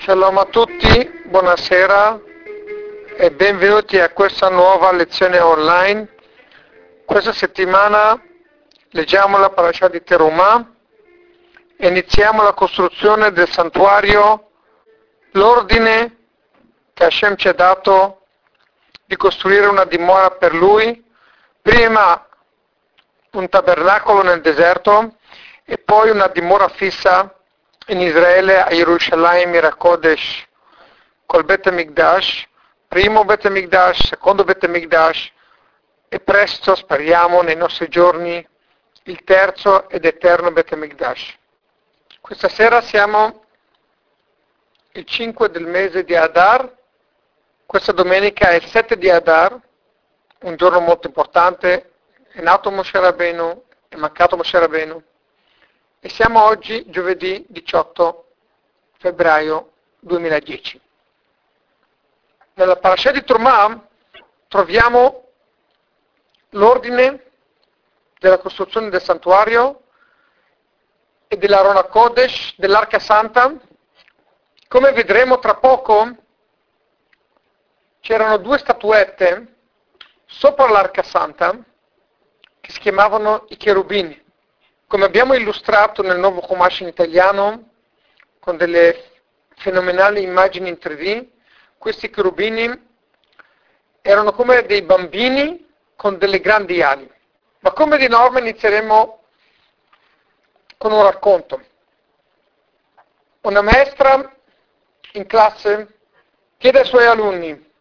Shalom a tutti, buonasera e benvenuti a questa nuova lezione online. Questa settimana leggiamo la parasha di Terumah e iniziamo la costruzione del santuario, l'ordine che Hashem ci ha dato di costruire una dimora per Lui, prima un tabernacolo nel deserto e poi una dimora fissa in Israele, a Gerusalemme, Ira Kodesh, col Bet HaMikdash, primo Bet HaMikdash, secondo Bet HaMikdash e presto, speriamo, nei nostri giorni, il terzo ed eterno Bet HaMikdash. Questa sera siamo il 5 del mese di Adar, questa domenica è il 7 di Adar, un giorno molto importante, è nato Moshe Rabbeinu, è mancato Moshe Rabbeinu, e siamo oggi giovedì 18 febbraio 2010. Nella parasha di Terumah troviamo l'ordine della costruzione del santuario e dell'Arona Kodesh, dell'Arca Santa. Come vedremo tra poco, c'erano due statuette sopra l'Arca Santa che si chiamavano i cherubini. Come abbiamo illustrato nel nuovo Chumash in italiano, con delle fenomenali immagini in 3D, questi cherubini erano come dei bambini con delle grandi ali. Ma come di norma inizieremo con un racconto. Una maestra in classe chiede ai suoi alunni: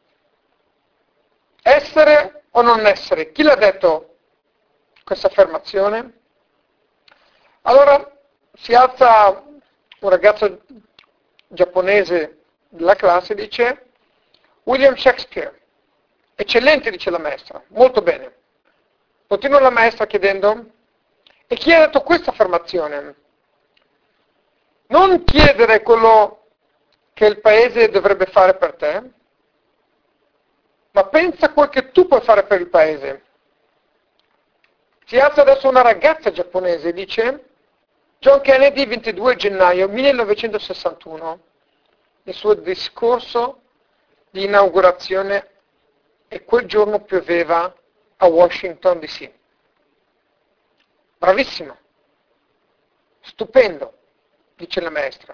essere o non essere? Chi l'ha detto questa affermazione? Allora si alza un ragazzo giapponese della classe e dice: William Shakespeare. Eccellente, dice la maestra, molto bene. Continua la maestra chiedendo: e chi ha detto questa affermazione? Non chiedere quello che il paese dovrebbe fare per te, ma pensa a quel che tu puoi fare per il paese. Si alza adesso una ragazza giapponese e dice: John Kennedy, 22 gennaio 1961, il suo discorso di inaugurazione, e quel giorno pioveva a Washington DC. Bravissimo, stupendo, dice la maestra.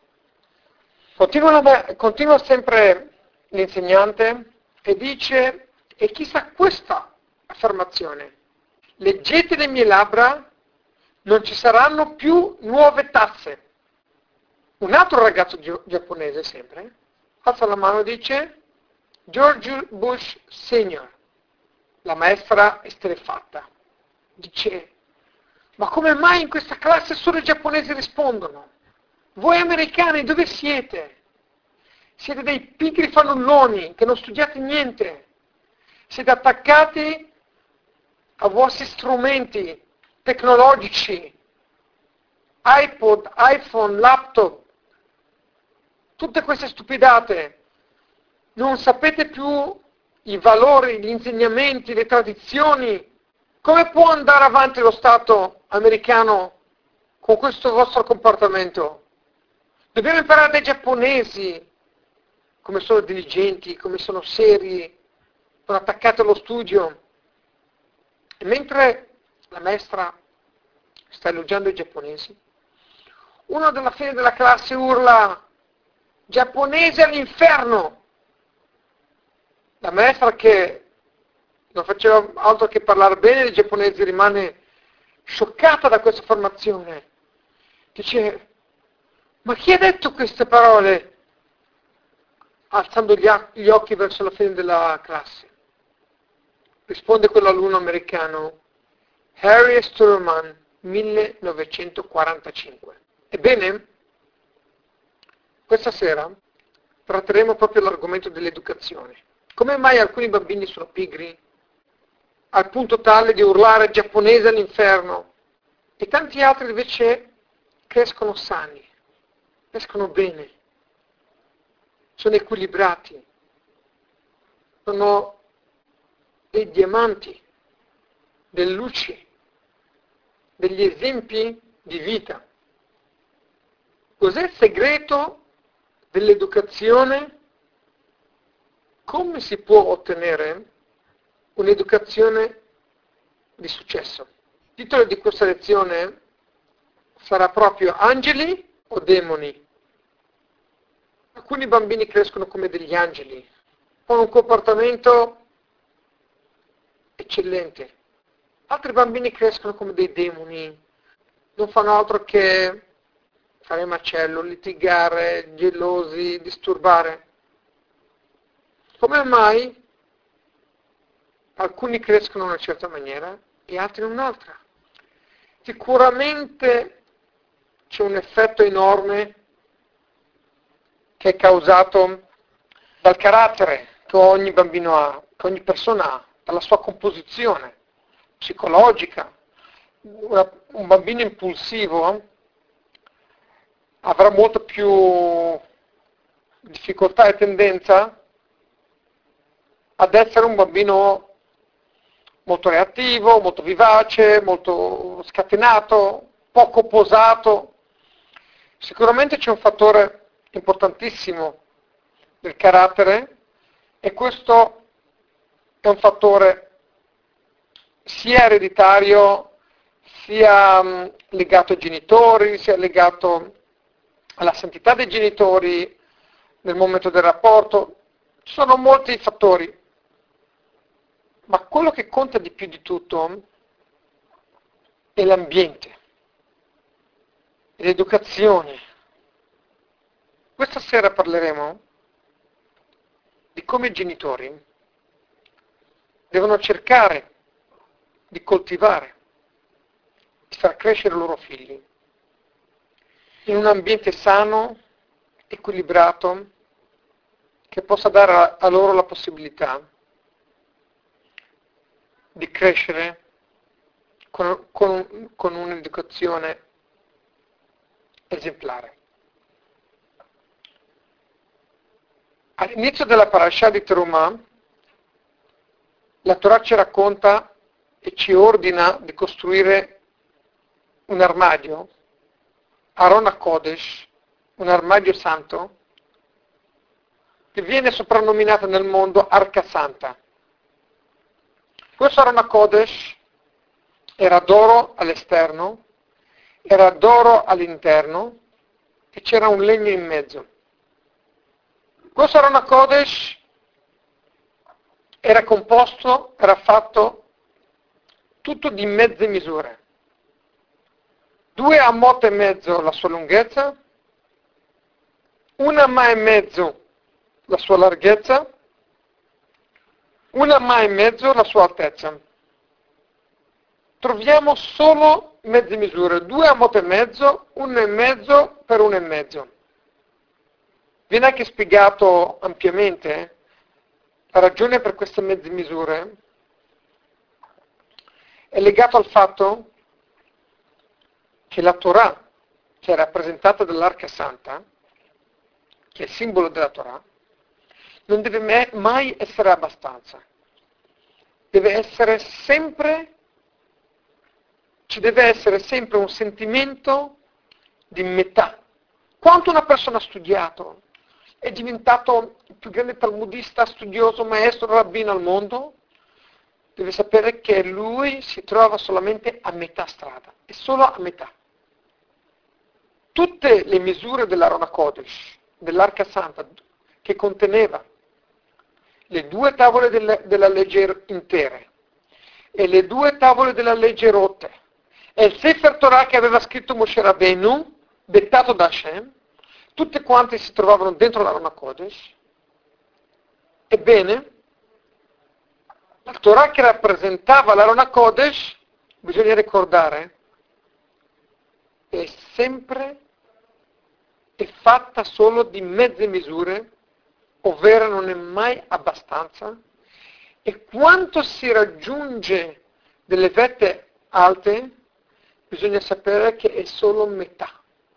Continua sempre l'insegnante e dice: e chissà questa affermazione: leggete le mie labbra, non ci saranno più nuove tasse. Un altro ragazzo giapponese sempre alza la mano e dice: George Bush Senior. La maestra è esterrefatta. Dice: ma come mai in questa classe solo i giapponesi rispondono? Voi americani dove siete? Siete dei pigri fannulloni che non studiate niente. Siete attaccati ai vostri strumenti tecnologici, iPod, iPhone, laptop, tutte queste stupidate. Non sapete più i valori, gli insegnamenti, le tradizioni. Come può andare avanti lo Stato americano con questo vostro comportamento? Dobbiamo imparare dai giapponesi come sono diligenti, come sono seri, sono attaccati allo studio. E mentre la maestra sta elogiando i giapponesi, uno della fine della classe urla: giapponesi all'inferno! La maestra, che non faceva altro che parlare bene dei giapponesi, rimane scioccata da questa affermazione. Dice: ma chi ha detto queste parole? Alzando gli occhi verso la fine della classe. Risponde quell'alunno americano: Harry Sturman, 1945. Ebbene, questa sera tratteremo proprio l'argomento dell'educazione. Come mai alcuni bambini sono pigri al punto tale di urlare giapponese all'inferno e tanti altri invece crescono sani, crescono bene, sono equilibrati, sono dei diamanti, delle luci, degli esempi di vita. Cos'è il segreto dell'educazione, come si può ottenere un'educazione di successo. Il titolo di questa lezione sarà proprio Angeli o demoni? Alcuni bambini crescono come degli angeli, hanno un comportamento eccellente. Altri bambini crescono come dei demoni, non fanno altro che fare macello, litigare, gelosi, disturbare. Come mai alcuni crescono in una certa maniera e altri in un'altra? Sicuramente c'è un effetto enorme che è causato dal carattere che ogni bambino ha, che ogni persona ha, dalla sua composizione psicologica. Un bambino impulsivo avrà molto più difficoltà e tendenza ad essere un bambino molto reattivo, molto vivace, molto scatenato, poco posato. Sicuramente c'è un fattore importantissimo del carattere e questo è un fattore sia ereditario, sia legato ai genitori, sia legato alla santità dei genitori nel momento del rapporto. Ci sono molti fattori, ma quello che conta di più di tutto è l'ambiente, l'educazione. Questa sera parleremo di come i genitori devono cercare di coltivare, di far crescere i loro figli in un ambiente sano, equilibrato, che possa dare a loro la possibilità di crescere con un'educazione esemplare. All'inizio della parasha di Terumah, la Torah ci racconta e ci ordina di costruire un armadio, Aron HaKodesh, un armadio santo, che viene soprannominato nel mondo Arca Santa. Questo Aron HaKodesh era d'oro all'esterno, era d'oro all'interno e c'era un legno in mezzo. Questo Aron HaKodesh era fatto tutto di mezze misure. 2 amot e mezzo la sua lunghezza, 1 amma e mezzo la sua larghezza, 1 amma e mezzo la sua altezza. Troviamo solo mezze misure, 2 amot e mezzo, 1 e mezzo per 1 e mezzo. Viene anche spiegato ampiamente la ragione per queste mezze misure è legato al fatto che la Torah, che è rappresentata dall'Arca Santa, che è il simbolo della Torah, non deve mai essere abbastanza. Ci deve essere sempre un sentimento di metà. Quanto una persona ha studiato, è diventato il più grande talmudista, studioso, maestro, rabbino al mondo, deve sapere che lui si trova solamente a metà strada, è solo a metà. Tutte le misure dell'Aron HaKodesh, dell'Arca Santa, che conteneva le 2 tavole della legge intere e le 2 tavole della legge rotte e il Sefer Torah che aveva scritto Moshe Rabbeinu, dettato da Hashem, tutte quante si trovavano dentro l'Aron HaKodesh. Ebbene, la Torah che rappresentava l'Aron HaKodesh, bisogna ricordare, è fatta solo di mezze misure, ovvero non è mai abbastanza, e quanto si raggiunge delle vette alte, bisogna sapere che è solo metà.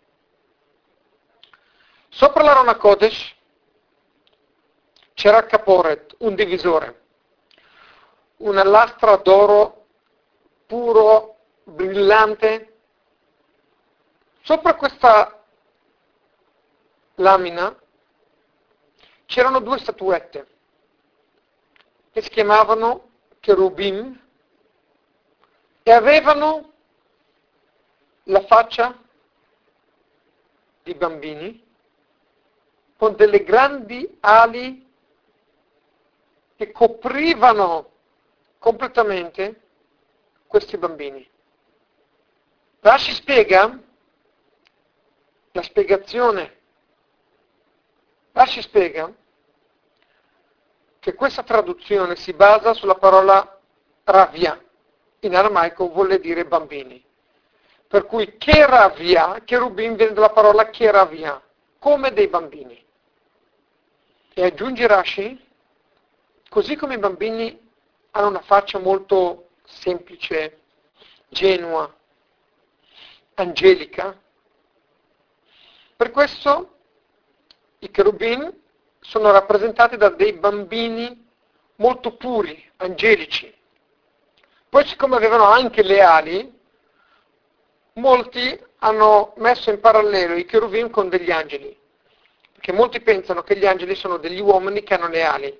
Sopra l'Aron HaKodesh c'era il caporet, un divisore, una lastra d'oro puro, brillante. Sopra questa lamina c'erano due statuette che si chiamavano cherubim e avevano la faccia di bambini con delle grandi ali che coprivano completamente questi bambini. Rashi spiega la spiegazione. Rashi spiega che questa traduzione si basa sulla parola ravia, in aramaico vuole dire bambini. Per cui Keravia, cherubim viene dalla parola Keravia, come dei bambini. E aggiunge Rashi, così come i bambini hanno una faccia molto semplice, genua, angelica, per questo i cherubim sono rappresentati da dei bambini molto puri, angelici. Poi siccome avevano anche le ali, molti hanno messo in parallelo i cherubim con degli angeli, perché molti pensano che gli angeli sono degli uomini che hanno le ali.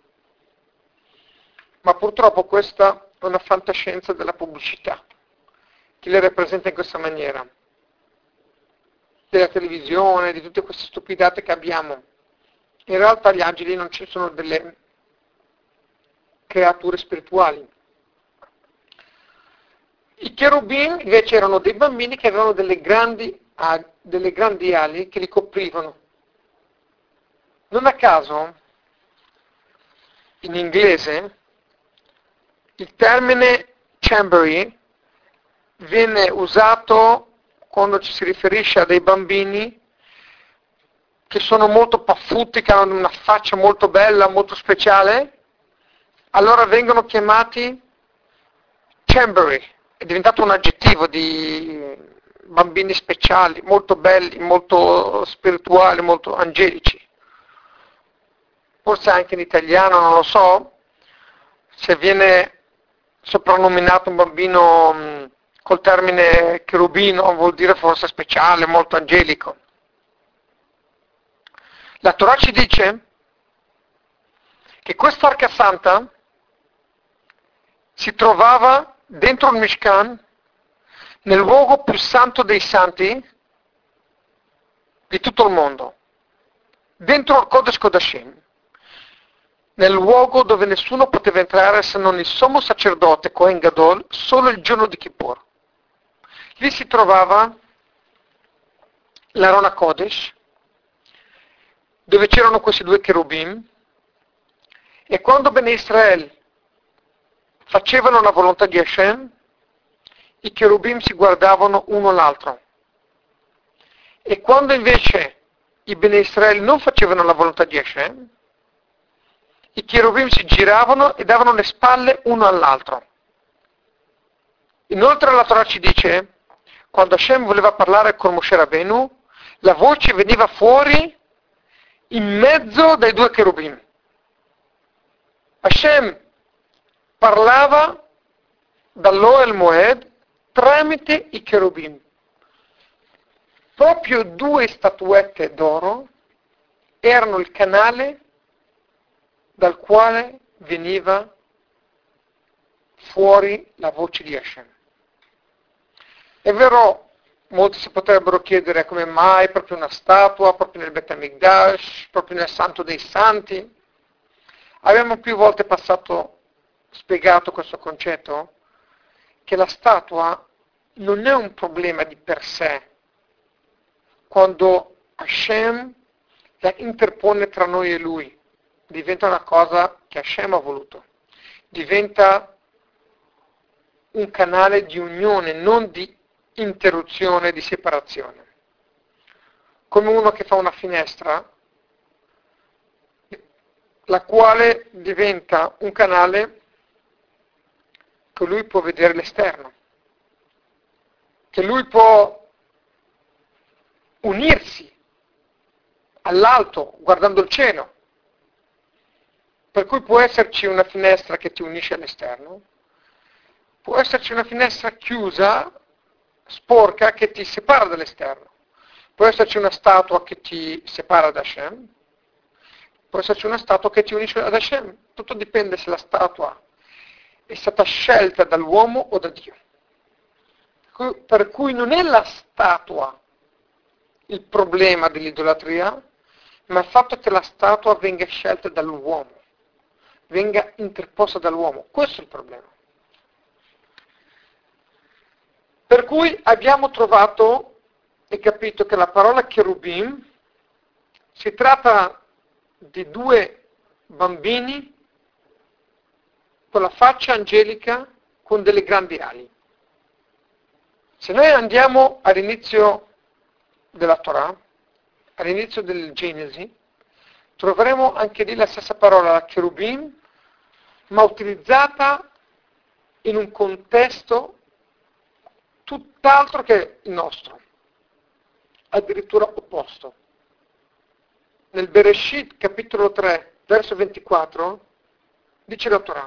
Ma purtroppo questa è una fantascienza della pubblicità, che le rappresenta in questa maniera, della televisione, di tutte queste stupidate che abbiamo. In realtà gli angeli non ci sono delle creature spirituali. I cherubim invece erano dei bambini che avevano delle grandi ali che li coprivano. Non a caso, in inglese, il termine chambery viene usato quando ci si riferisce a dei bambini che sono molto paffuti, che hanno una faccia molto bella, molto speciale, allora vengono chiamati chambery. È diventato un aggettivo di bambini speciali, molto belli, molto spirituali, molto angelici. Forse anche in italiano, non lo so, se viene soprannominato un bambino col termine cherubino vuol dire forse speciale, molto angelico. La Torah ci dice che quest'Arca Santa si trovava dentro il Mishkan, nel luogo più santo dei santi di tutto il mondo, dentro il Kodesh Kodashim, nel luogo dove nessuno poteva entrare se non il sommo sacerdote Kohen Gadol, solo il giorno di Kippur. Lì si trovava l'Arona Kodesh, dove c'erano questi due cherubim, e quando Bene Israel facevano la volontà di Hashem, i cherubim si guardavano uno l'altro. E quando invece i Bene Israel non facevano la volontà di Hashem, i cherubim si giravano e davano le spalle uno all'altro. Inoltre la Torah ci dice, quando Hashem voleva parlare con Moshe Rabbeinu, la voce veniva fuori in mezzo dai due cherubim. Hashem parlava dall'Oel Moed tramite i cherubim. Proprio due statuette d'oro erano il canale dal quale veniva fuori la voce di Hashem. È vero, molti si potrebbero chiedere come mai proprio una statua, proprio nel Bet HaMikdash, proprio nel Santo dei Santi. Abbiamo più volte spiegato questo concetto, che la statua non è un problema di per sé, quando Hashem la interpone tra noi e Lui, diventa una cosa che Hashem ha voluto, diventa un canale di unione, non di interruzione, di separazione. Come uno che fa una finestra, la quale diventa un canale che lui può vedere l'esterno, che lui può unirsi all'alto guardando il cielo. Per cui può esserci una finestra che ti unisce all'esterno, può esserci una finestra chiusa, sporca, che ti separa dall'esterno. Può esserci una statua che ti separa da Hashem, può esserci una statua che ti unisce ad Hashem. Tutto dipende se la statua è stata scelta dall'uomo o da Dio. Per cui non è la statua il problema dell'idolatria, ma il fatto che la statua venga scelta dall'uomo, venga interposta dall'uomo. Questo è il problema. Per cui abbiamo trovato e capito che la parola cherubim si tratta di due bambini con la faccia angelica con delle grandi ali. Se noi andiamo all'inizio della Torah, all'inizio del Genesi, troveremo anche lì la stessa parola, la cherubim, ma utilizzata in un contesto tutt'altro che il nostro, addirittura opposto. Nel Bereshit, capitolo 3, verso 24, dice la Torah: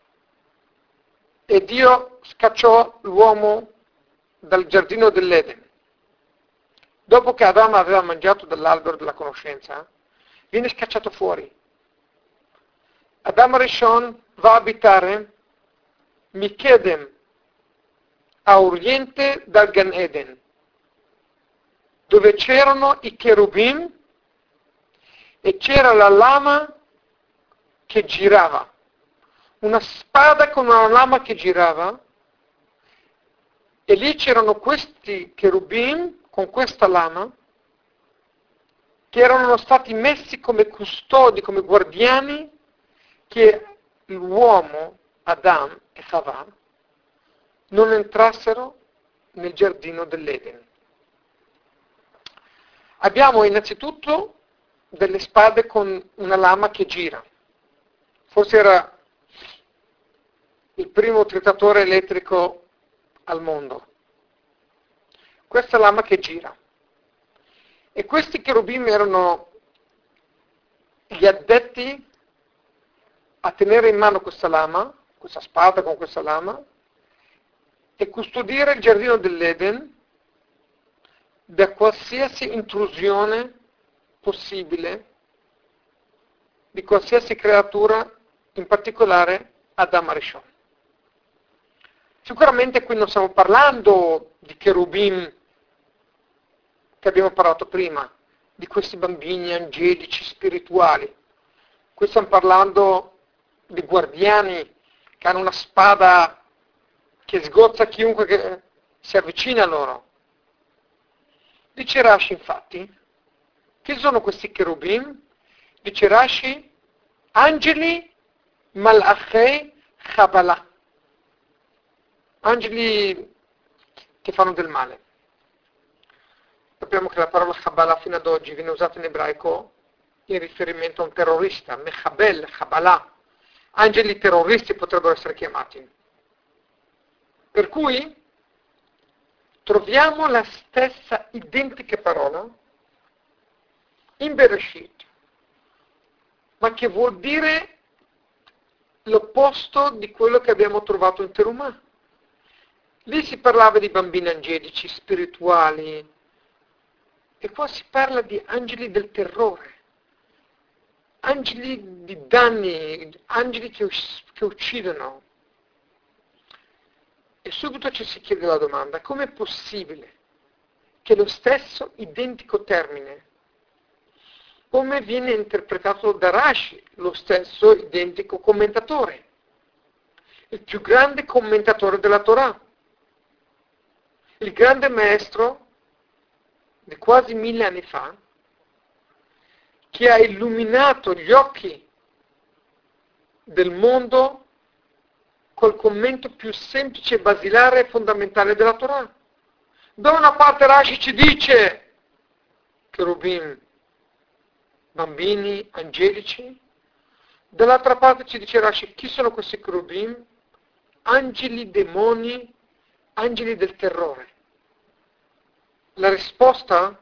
e Dio scacciò l'uomo dal giardino dell'Eden. Dopo che Adamo aveva mangiato dall'albero della conoscenza, viene scacciato fuori. Adamo Rishon va a abitare Mikedem, a oriente dal Gan Eden, dove c'erano i cherubim e c'era la lama che girava, una spada con una lama che girava, e lì c'erano questi cherubim con questa lama che erano stati messi come custodi, come guardiani, che l'uomo, Adam e Chava, non entrassero nel giardino dell'Eden. Abbiamo innanzitutto delle spade con una lama che gira. Forse era il primo tritatore elettrico al mondo. Questa lama che gira. E questi cherubim erano gli addetti a tenere in mano questa lama, questa spada con questa lama, e custodire il giardino dell'Eden da qualsiasi intrusione possibile di qualsiasi creatura, in particolare Adam Rishon. Sicuramente qui non stiamo parlando di cherubim che abbiamo parlato prima, di questi bambini angelici, spirituali. Qui stiamo parlando di guardiani che hanno una spada che sgozza chiunque che si avvicina a loro. Dice Rashi, infatti, chi sono questi cherubim? Dice Rashi, angeli malachei Kabbalah, angeli che fanno del male. Sappiamo che la parola Kabbalah fino ad oggi viene usata in ebraico in riferimento a un terrorista, Mechabel, Kabbalah. Angeli terroristi potrebbero essere chiamati. Per cui troviamo la stessa identica parola in Bereshit, ma che vuol dire l'opposto di quello che abbiamo trovato in Terumah. Lì si parlava di bambini angelici, spirituali, e qua si parla di angeli del terrore, angeli di danni, angeli che uccidono. E subito ci si chiede la domanda: com'è possibile che lo stesso identico termine, come viene interpretato da Rashi, lo stesso identico commentatore, il più grande commentatore della Torah, il grande maestro di quasi 1000 anni fa, che ha illuminato gli occhi del mondo col commento più semplice, basilare e fondamentale della Torah. Da una parte Rashi ci dice cherubim, bambini angelici, dall'altra parte ci dice Rashi, chi sono questi cherubim? Angeli, demoni, angeli del terrore. La risposta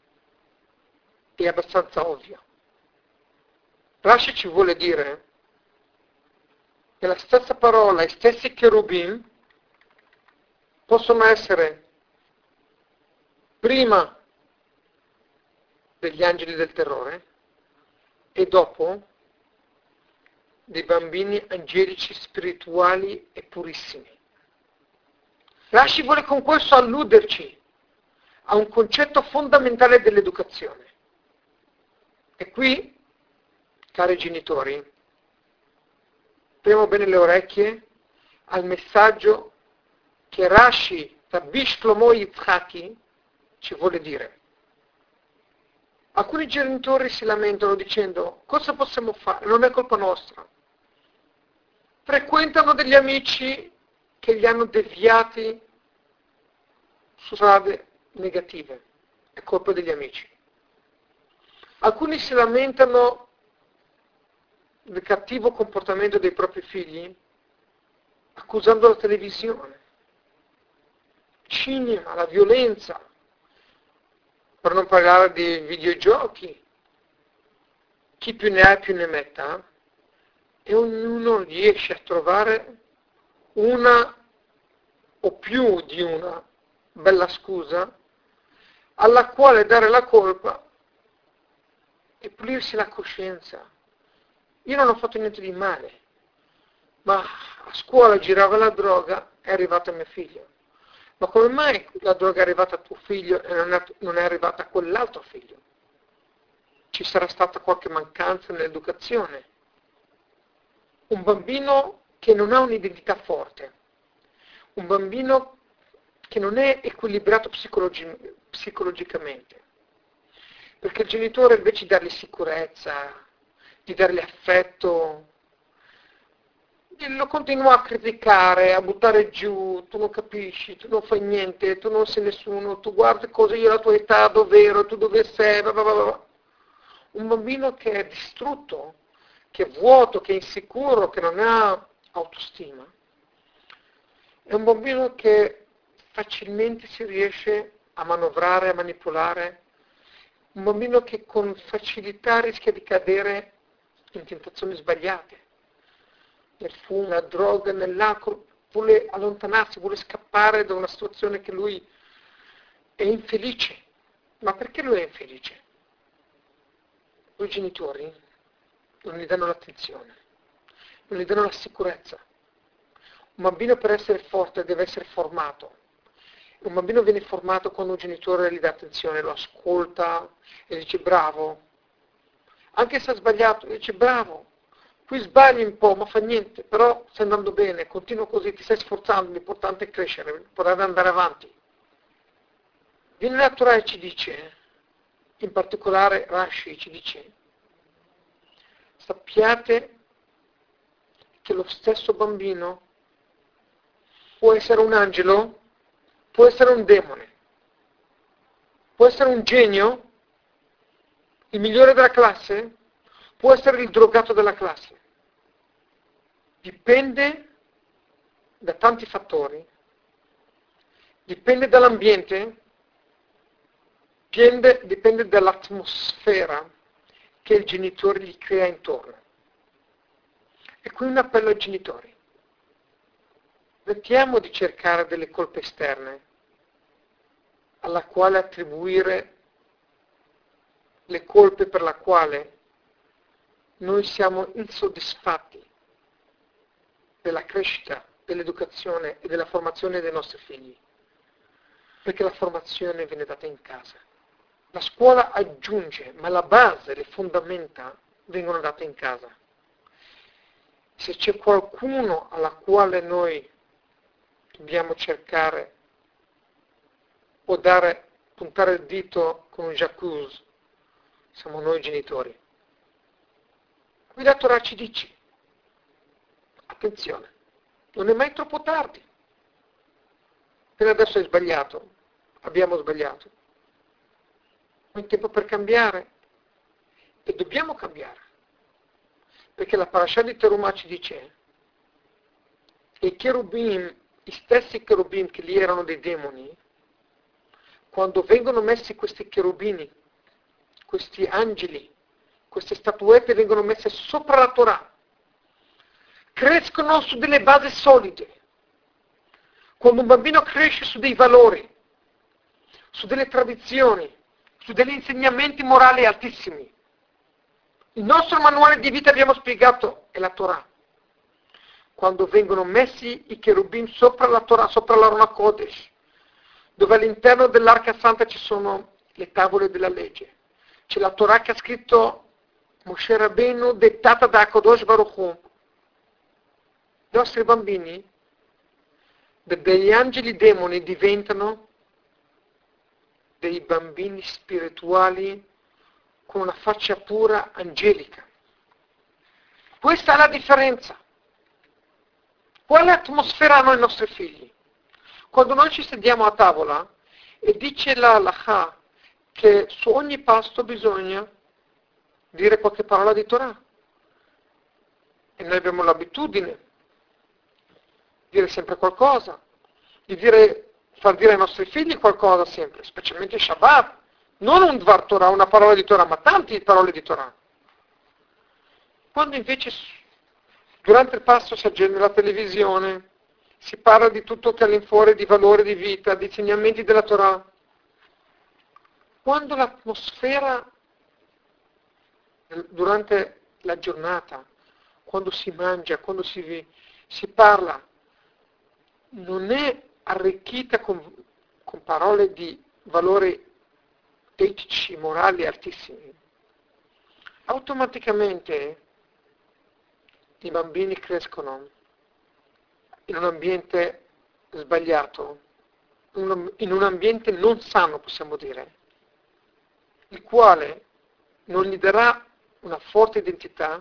è abbastanza ovvia. Rashi ci vuole dire che la stessa parola, i stessi cherubim, possono essere prima degli angeli del terrore e dopo dei bambini angelici, spirituali e purissimi. Rashi vuole con questo alluderci a un concetto fondamentale dell'educazione. E qui, cari genitori, apriamo bene le orecchie al messaggio che Rashi, Rabbi Shlomo Yitzhaki, ci vuole dire. Alcuni genitori si lamentano dicendo: cosa possiamo fare? Non è colpa nostra. Frequentano degli amici che li hanno deviati su strade negative. È colpa degli amici. Alcuni si lamentano del cattivo comportamento dei propri figli accusando la televisione, il cinema, la violenza, per non parlare di videogiochi. Chi più ne ha più ne metta, e ognuno riesce a trovare una o più di una bella scusa alla quale dare la colpa e pulirsi la coscienza. Io non ho fatto niente di male, ma a scuola girava la droga, è arrivata mio figlio. Ma come mai la droga è arrivata a tuo figlio e non è arrivata a quell'altro figlio? Ci sarà stata qualche mancanza nell'educazione. Un bambino che non ha un'identità forte, un bambino che non è equilibrato psicologicamente, perché il genitore invece di dargli sicurezza, di dargli affetto, lo continua a criticare, a buttare giù: tu non capisci, tu non fai niente, tu non sei nessuno, tu guardi cosa io alla tua età, dov'ero, tu dove sei, bla bla bla. Un bambino che è distrutto, che è vuoto, che è insicuro, che non ha autostima. È un bambino che facilmente si riesce a manovrare, a manipolare. Un bambino che con facilità rischia di cadere in tentazioni sbagliate, nel fumo, nella droga, nell'alcol, vuole allontanarsi, vuole scappare da una situazione che lui è infelice. Ma perché lui è infelice? I genitori non gli danno l'attenzione, non gli danno la sicurezza. Un bambino per essere forte deve essere formato. Un bambino viene formato quando un genitore gli dà attenzione, lo ascolta e dice: bravo. Anche se ha sbagliato, dice: bravo. Qui sbagli un po', ma fa niente, però stai andando bene, continua così, ti stai sforzando, l'importante è crescere, l'importante è andare avanti. Viene la Torah e ci dice, in particolare Rashi ci dice: sappiate che lo stesso bambino può essere un angelo, può essere un demone, può essere un genio, il migliore della classe, può essere il drogato della classe. Dipende da tanti fattori, dipende dall'ambiente, dipende dall'atmosfera che il genitore gli crea intorno. E qui un appello ai genitori: smettiamo di cercare delle colpe esterne alla quale attribuire le colpe per la quale noi siamo insoddisfatti della crescita, dell'educazione e della formazione dei nostri figli, perché la formazione viene data in casa. La scuola aggiunge, ma la base, le fondamenta vengono date in casa. Se c'è qualcuno alla quale noi dobbiamo cercare o puntare il dito con un j'accuse, siamo noi genitori. Qui la Torah ci dice: attenzione, non è mai troppo tardi. Per adesso hai sbagliato, abbiamo sbagliato. Non è tempo per cambiare, e dobbiamo cambiare. Perché la parasha di Terumah ci dice: i cherubim, gli stessi cherubim che lì erano dei demoni, quando vengono messi questi cherubini, questi angeli, queste statuette vengono messe sopra la Torah, crescono su delle basi solide. Quando un bambino cresce su dei valori, su delle tradizioni, su degli insegnamenti morali altissimi, Il nostro manuale di vita, abbiamo spiegato, è la Torah. Quando vengono messi i cherubim sopra la Torah, sopra l'Arona Kodesh, dove all'interno dell'Arca Santa ci sono le tavole della legge. C'è la Torah che ha scritto Moshe Rabbeinu, dettata da Kadosh Baruch Hu. I nostri bambini, degli angeli demoni, diventano dei bambini spirituali con una faccia pura angelica. Questa è la differenza. Quale atmosfera hanno i nostri figli? Quando noi ci sediamo a tavola e dice la halakha che su ogni pasto bisogna dire qualche parola di Torah. E noi abbiamo l'abitudine di dire sempre qualcosa, di far dire ai nostri figli qualcosa sempre, specialmente Shabbat. Non un Dvar Torah, una parola di Torah, ma tante parole di Torah. Quando invece durante il pasto si accende la televisione, si parla di tutto che all'infuori di valore di vita, di insegnamenti della Torah. Quando l'atmosfera durante la giornata, quando si mangia, quando si parla, non è arricchita con parole di valore etici, morali altissimi, automaticamente i bambini crescono in un ambiente sbagliato, in un ambiente non sano, possiamo dire, il quale non gli darà una forte identità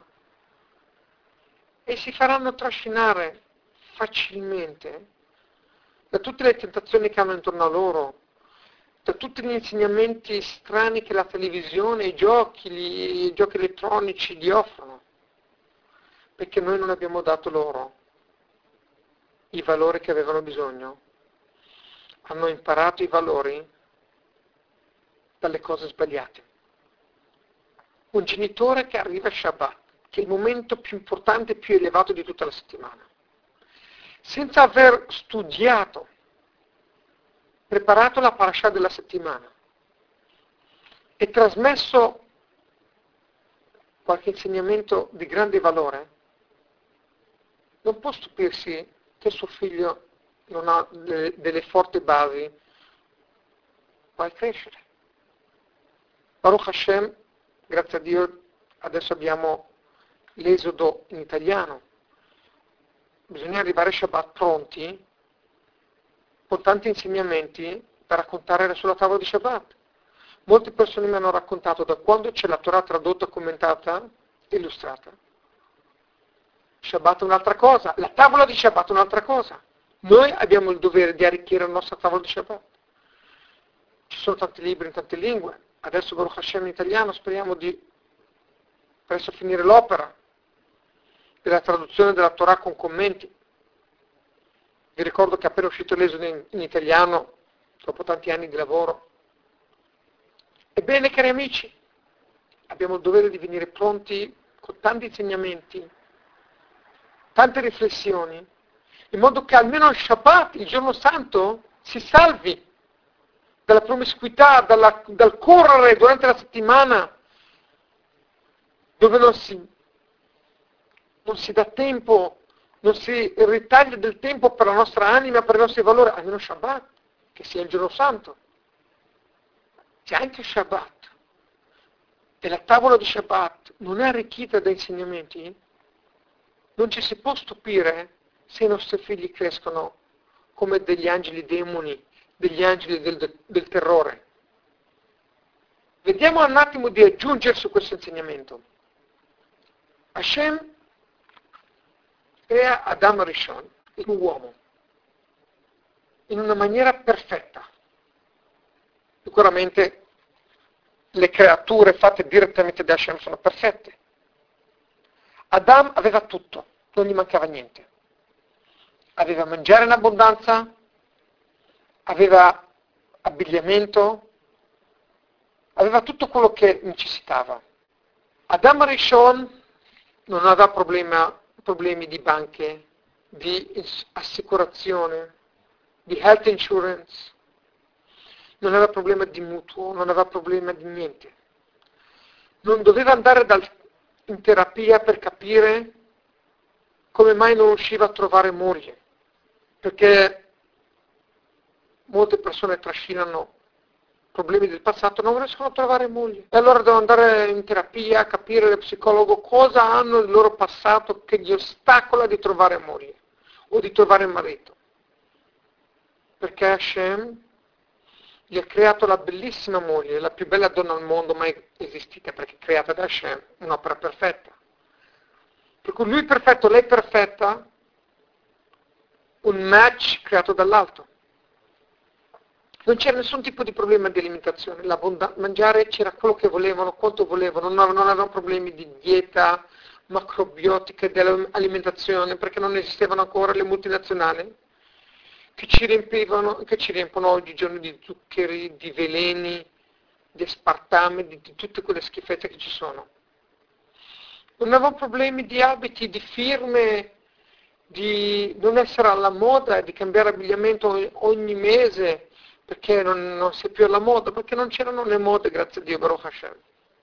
e si faranno trascinare facilmente da tutte le tentazioni che hanno intorno a loro, da tutti gli insegnamenti strani che la televisione, i giochi elettronici gli offrono, perché noi non abbiamo dato loro i valori che avevano bisogno. Hanno imparato i valori dalle cose sbagliate. Un genitore che arriva a Shabbat, che è il momento più importante e più elevato di tutta la settimana, senza aver studiato, preparato la parasha della settimana e trasmesso qualche insegnamento di grande valore, non può stupirsi che suo figlio non ha delle forti basi per crescere. Baruch Hashem, grazie a Dio, adesso abbiamo l'esodo in italiano. Bisogna arrivare a Shabbat pronti, con tanti insegnamenti per raccontare sulla tavola di Shabbat. Molte persone mi hanno raccontato da quando c'è la Torah tradotta, commentata, illustrata. Shabbat è un'altra cosa, la tavola di Shabbat è un'altra cosa. Noi abbiamo il dovere di arricchire la nostra tavola di Shabbat. Ci sono tanti libri in tante lingue. Adesso Baruch Hashem in italiano speriamo di presto finire l'opera della traduzione della Torah con commenti. Vi ricordo che è appena uscito l'esodo in italiano, dopo tanti anni di lavoro. Ebbene, cari amici, abbiamo il dovere di venire pronti con tanti insegnamenti, tante riflessioni, in modo che almeno il Shabbat, il giorno santo, si salvi dalla promiscuità, dal correre durante la settimana, dove non si dà tempo, non si ritaglia del tempo per la nostra anima, per i nostri valori, almeno Shabbat, che sia il giorno santo. Se anche Shabbat e la tavola di Shabbat non è arricchita da insegnamenti, non ci si può stupire se i nostri figli crescono come degli angeli demoni, degli angeli del terrore. Vediamo un attimo di aggiungere su questo insegnamento. Hashem crea Adam Rishon, un uomo, in una maniera perfetta. Sicuramente le creature fatte direttamente da Hashem sono perfette. Adam aveva tutto, non gli mancava niente. Aveva mangiare in abbondanza, aveva abbigliamento, aveva tutto quello che necessitava. Adam Rishon non aveva problemi di banche, di assicurazione, di health insurance, non aveva problema di mutuo, non aveva problema di niente. Non doveva andare in terapia per capire come mai non riusciva a trovare moglie, perché molte persone trascinano problemi del passato, non riescono a trovare moglie. E allora devono andare in terapia a capire lo psicologo cosa hanno nel loro passato che gli ostacola di trovare moglie o di trovare marito. Perché Hashem gli ha creato la bellissima moglie, la più bella donna al mondo mai esistita, perché è creata da Hashem, un'opera perfetta. Per cui lui perfetto, lei perfetta, un match creato dall'alto. Non c'era nessun tipo di problema di alimentazione, mangiare c'era quello che volevano, quanto volevano, non avevano problemi di dieta, macrobiotica, dell'alimentazione, perché non esistevano ancora le multinazionali che ci riempiono oggigiorno di zuccheri, di veleni, di aspartame, di tutte quelle schifezze che ci sono. Non avevano problemi di abiti, di firme, di non essere alla moda, di cambiare abbigliamento ogni mese, perché non si è più alla moda, perché non c'erano le mode, grazie a Dio, Baruch Hashem.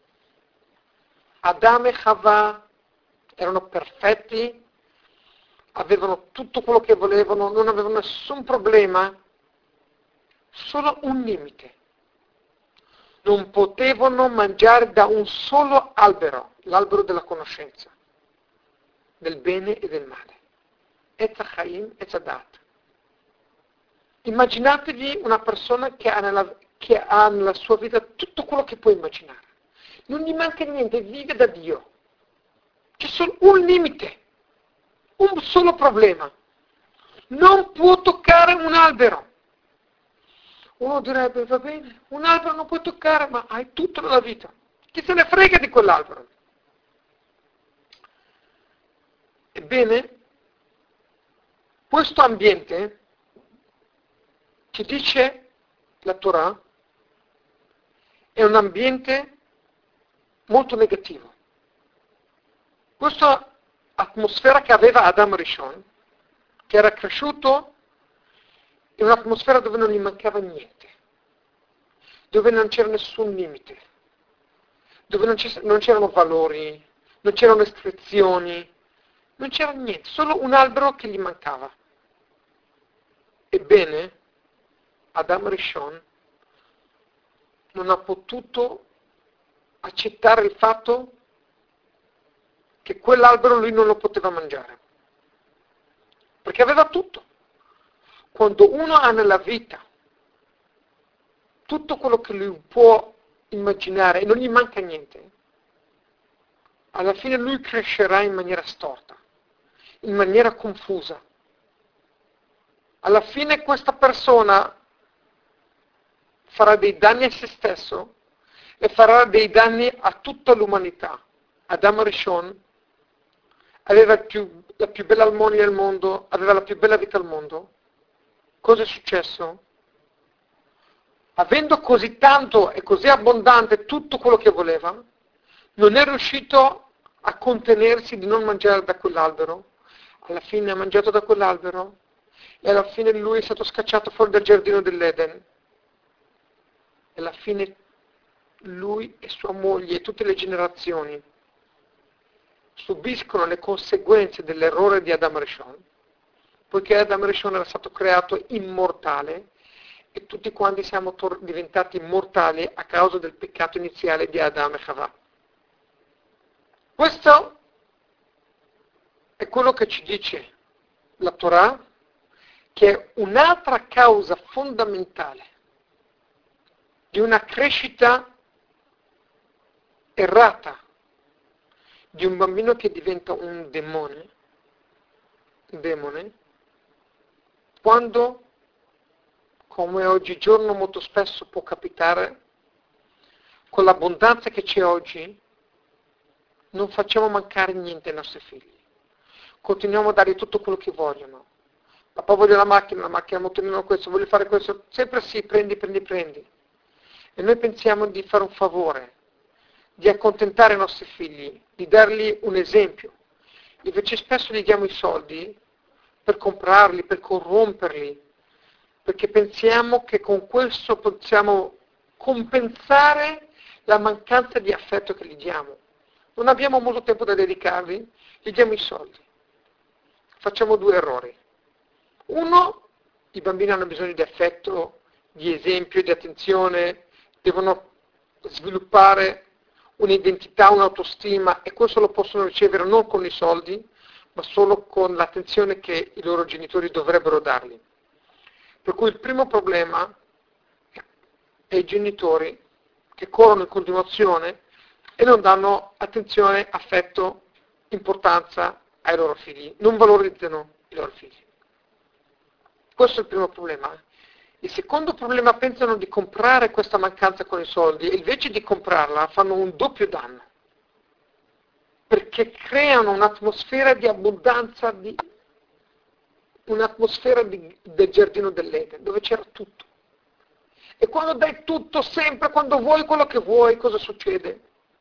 Adam e Chava erano perfetti, avevano tutto quello che volevano, non avevano nessun problema, solo un limite. Non potevano mangiare da un solo albero, l'albero della conoscenza, del bene e del male. Etz Chaim, Etz Adat. Immaginatevi una persona che ha nella sua vita tutto quello che può immaginare. Non gli manca niente, vive da Dio. C'è solo un limite, un solo problema. Non può toccare un albero. Uno direbbe, va bene, un albero non puoi toccare, ma hai tutto nella vita. Chi se ne frega di quell'albero? Ebbene, questo ambiente ci dice la Torah, è un ambiente molto negativo. Questa atmosfera che aveva Adam Rishon, che era cresciuto in un'atmosfera dove non gli mancava niente, dove non c'era nessun limite, dove non c'erano valori, non c'erano restrizioni, non c'era niente, solo un albero che gli mancava. Ebbene, Adam Rishon non ha potuto accettare il fatto che quell'albero lui non lo poteva mangiare, perché aveva tutto. Quando uno ha nella vita tutto quello che lui può immaginare e non gli manca niente, alla fine lui crescerà in maniera storta, in maniera confusa. Alla fine questa persona farà dei danni a se stesso e farà dei danni a tutta l'umanità. Adam Rishon aveva la più bella armonia al mondo, aveva la più bella vita al mondo. Cosa è successo? Avendo così tanto e così abbondante tutto quello che voleva, non è riuscito a contenersi di non mangiare da quell'albero. Alla fine ha mangiato da quell'albero e alla fine lui è stato scacciato fuori dal giardino dell'Eden. E alla fine lui e sua moglie e tutte le generazioni subiscono le conseguenze dell'errore di Adam Rishon, poiché Adam Rishon era stato creato immortale e tutti quanti siamo diventati mortali a causa del peccato iniziale di Adam e Chava. Questo è quello che ci dice la Torah, che è un'altra causa fondamentale di una crescita errata di un bambino che diventa un demone, quando, come oggigiorno molto spesso può capitare, con l'abbondanza che c'è oggi, non facciamo mancare niente ai nostri figli. Continuiamo a dargli tutto quello che vogliono. Papà voglio la macchina, motorino questo, voglio fare questo, sempre sì, prendi. E noi pensiamo di fare un favore, di accontentare i nostri figli, di dargli un esempio. Invece spesso gli diamo i soldi per comprarli, per corromperli, perché pensiamo che con questo possiamo compensare la mancanza di affetto che gli diamo. non abbiamo molto tempo da dedicarvi, gli diamo i soldi. Facciamo due errori. Uno, i bambini hanno bisogno di affetto, di esempio, di attenzione, devono sviluppare un'identità, un'autostima e questo lo possono ricevere non con i soldi, ma solo con l'attenzione che i loro genitori dovrebbero dargli. Per cui il primo problema è i genitori che corrono in continuazione e non danno attenzione, affetto, importanza ai loro figli, non valorizzano i loro figli. Questo è il primo problema. Il secondo problema, pensano di comprare questa mancanza con i soldi e invece di comprarla fanno un doppio danno, perché creano un'atmosfera di abbondanza, un'atmosfera del giardino dell'Eden, dove c'era tutto. E quando dai tutto sempre, quando vuoi quello che vuoi, cosa succede?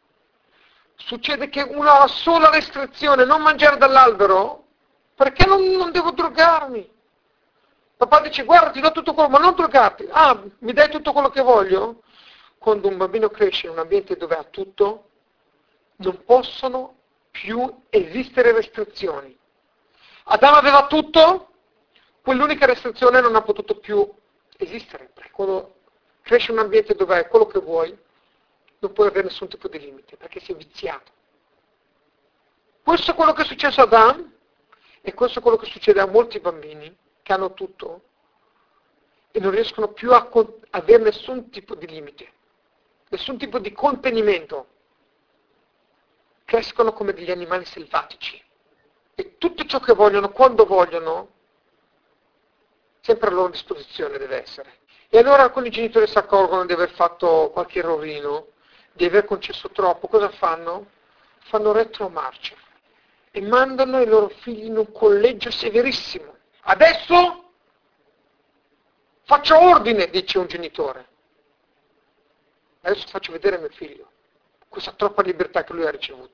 Succede che una sola restrizione, non mangiare dall'albero, perché non devo drogarmi? Papà dice, guarda, ti do tutto quello, ma non drogarti. Ah, mi dai tutto quello che voglio? Quando un bambino cresce in un ambiente dove ha tutto, non possono più esistere restrizioni. Adamo aveva tutto, quell'unica restrizione non ha potuto più esistere, perché quando cresci in un ambiente dove hai quello che vuoi, non puoi avere nessun tipo di limite, perché sei viziato. Questo è quello che è successo ad Adam, e questo è quello che succede a molti bambini, che hanno tutto, e non riescono più a avere nessun tipo di limite, nessun tipo di contenimento. Crescono come degli animali selvatici. E tutto ciò che vogliono, quando vogliono, sempre a loro disposizione deve essere. E allora alcuni genitori si accorgono di aver fatto qualche errorino, di aver concesso troppo, cosa fanno? Fanno retromarcia e mandano i loro figli in un collegio severissimo. Adesso faccio ordine, dice un genitore. Adesso faccio vedere a mio figlio questa troppa libertà che lui ha ricevuto.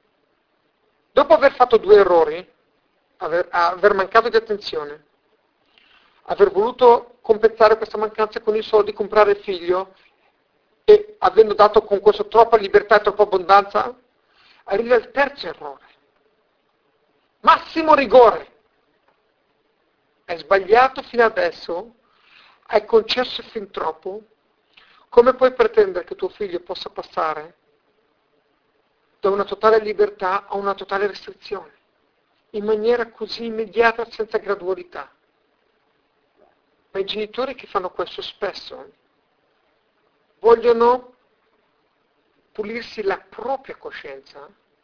Dopo aver fatto due errori, aver mancato di attenzione, aver voluto compensare questa mancanza con i soldi, comprare il figlio, e avendo dato con questo troppa libertà e troppa abbondanza, arriva il terzo errore. Massimo rigore. Hai sbagliato fino adesso, hai concesso fin troppo, come puoi pretendere che tuo figlio possa passare da una totale libertà a una totale restrizione, in maniera così immediata, senza gradualità? Ma i genitori che fanno questo spesso vogliono pulirsi la propria coscienza,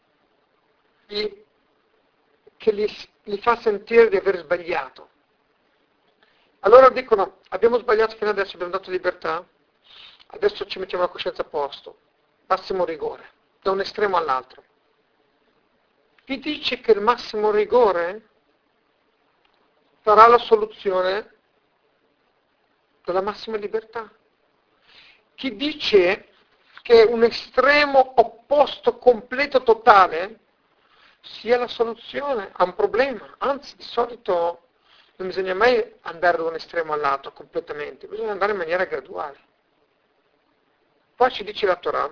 che li fa sentire di aver sbagliato. Allora dicono, abbiamo sbagliato fino adesso, abbiamo dato libertà, adesso ci mettiamo la coscienza a posto, massimo rigore, da un estremo all'altro. Chi dice che il massimo rigore sarà la soluzione della massima libertà? Chi dice che un estremo opposto, completo, totale, sia la soluzione a un problema? Anzi, di solito non bisogna mai andare da un estremo all'altro completamente, bisogna andare in maniera graduale. Poi ci dice la Torah,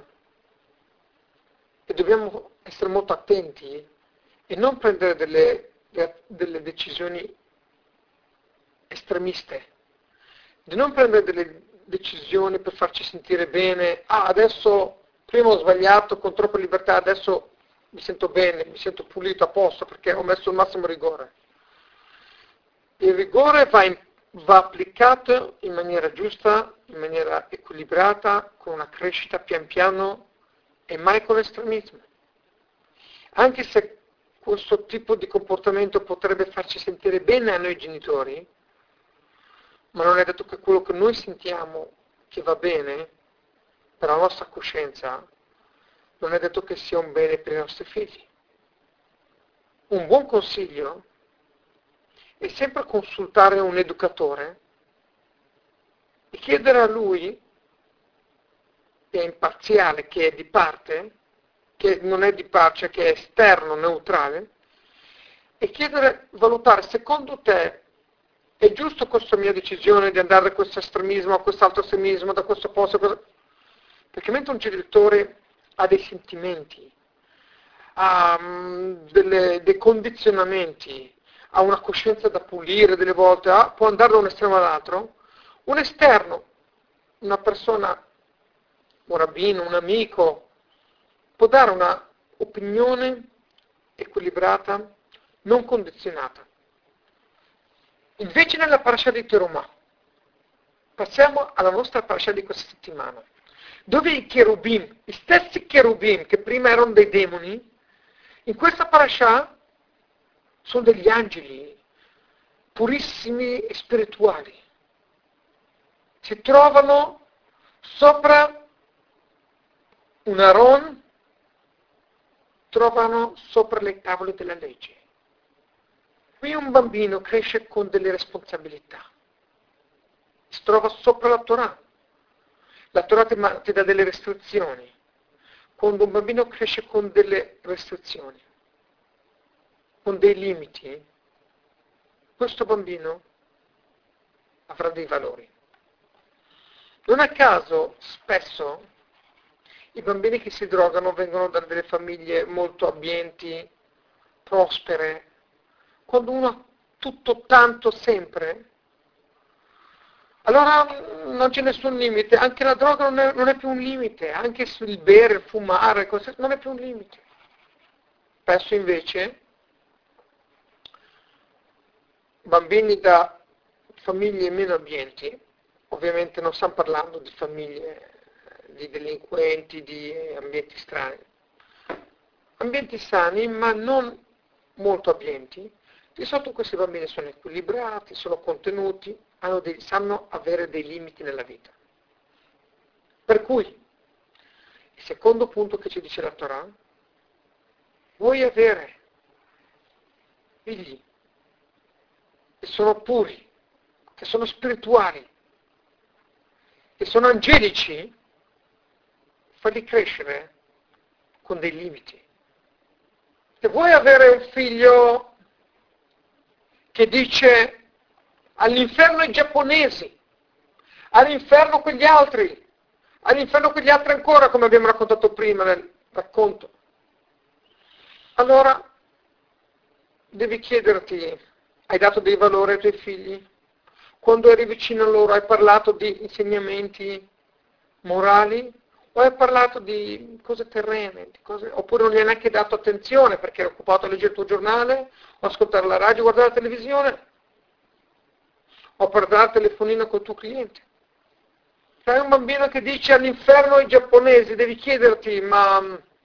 e dobbiamo essere molto attenti e non prendere delle decisioni estremiste, di non prendere delle decisioni per farci sentire bene. Adesso prima ho sbagliato con troppa libertà, adesso mi sento bene, mi sento pulito, a posto, perché ho messo il massimo rigore. Il rigore va applicato in maniera giusta, in maniera equilibrata, con una crescita pian piano e mai con estremismo. Anche se questo tipo di comportamento potrebbe farci sentire bene a noi genitori, ma non è detto che quello che noi sentiamo che va bene per la nostra coscienza, non è detto che sia un bene per i nostri figli. Un buon consiglio è sempre consultare un educatore e chiedere a lui, che è imparziale, che è di parte, che non è di parte, che è esterno, neutrale, e chiedere, valutare, secondo te è giusto questa mia decisione di andare da questo estremismo a quest'altro estremismo, da questo posto a questo... Perché mentre un genitore ha dei sentimenti, ha dei condizionamenti, ha una coscienza da pulire delle volte, può andare da un estremo all'altro, un esterno, una persona, un rabbino, un amico, può dare una opinione equilibrata, non condizionata. Invece nella parasha di Terumah, passiamo alla nostra parasha di questa settimana, dove i cherubim, gli stessi cherubim che prima erano dei demoni, in questa parasha sono degli angeli purissimi e spirituali. Si trovano sopra un Aron, trovano sopra le tavole della legge. Qui un bambino cresce con delle responsabilità. Si trova sopra la Torah. La Torah ti dà delle restrizioni. Quando un bambino cresce con delle restrizioni, con dei limiti, questo bambino avrà dei valori. Non a caso, spesso, i bambini che si drogano vengono da delle famiglie molto abbienti, prospere. Quando uno ha tutto tanto sempre, allora non c'è nessun limite. Anche la droga non è più un limite, anche il bere, il fumare, non è più un limite. Spesso invece bambini da famiglie meno abbienti, ovviamente non stiamo parlando di famiglie di delinquenti, di ambienti strani, ambienti sani ma non molto abbienti, di solito questi bambini sono equilibrati, sono contenuti, sanno avere dei limiti nella vita. Per cui, il secondo punto che ci dice la Torah, vuoi avere figli che sono puri, che sono spirituali, che sono angelici, farli crescere con dei limiti. Se vuoi avere un figlio che dice all'inferno i giapponesi, all'inferno quegli altri ancora, come abbiamo raccontato prima nel racconto, allora devi chiederti, hai dato dei valori ai tuoi figli? Quando eri vicino a loro hai parlato di insegnamenti morali o hai parlato di cose terrene, oppure non gli hai neanche dato attenzione perché eri occupato a leggere il tuo giornale, o ascoltare la radio, guardare la televisione, o parlare al telefonino col tuo cliente. Se hai un bambino che dice all'inferno i giapponesi, devi chiederti, ma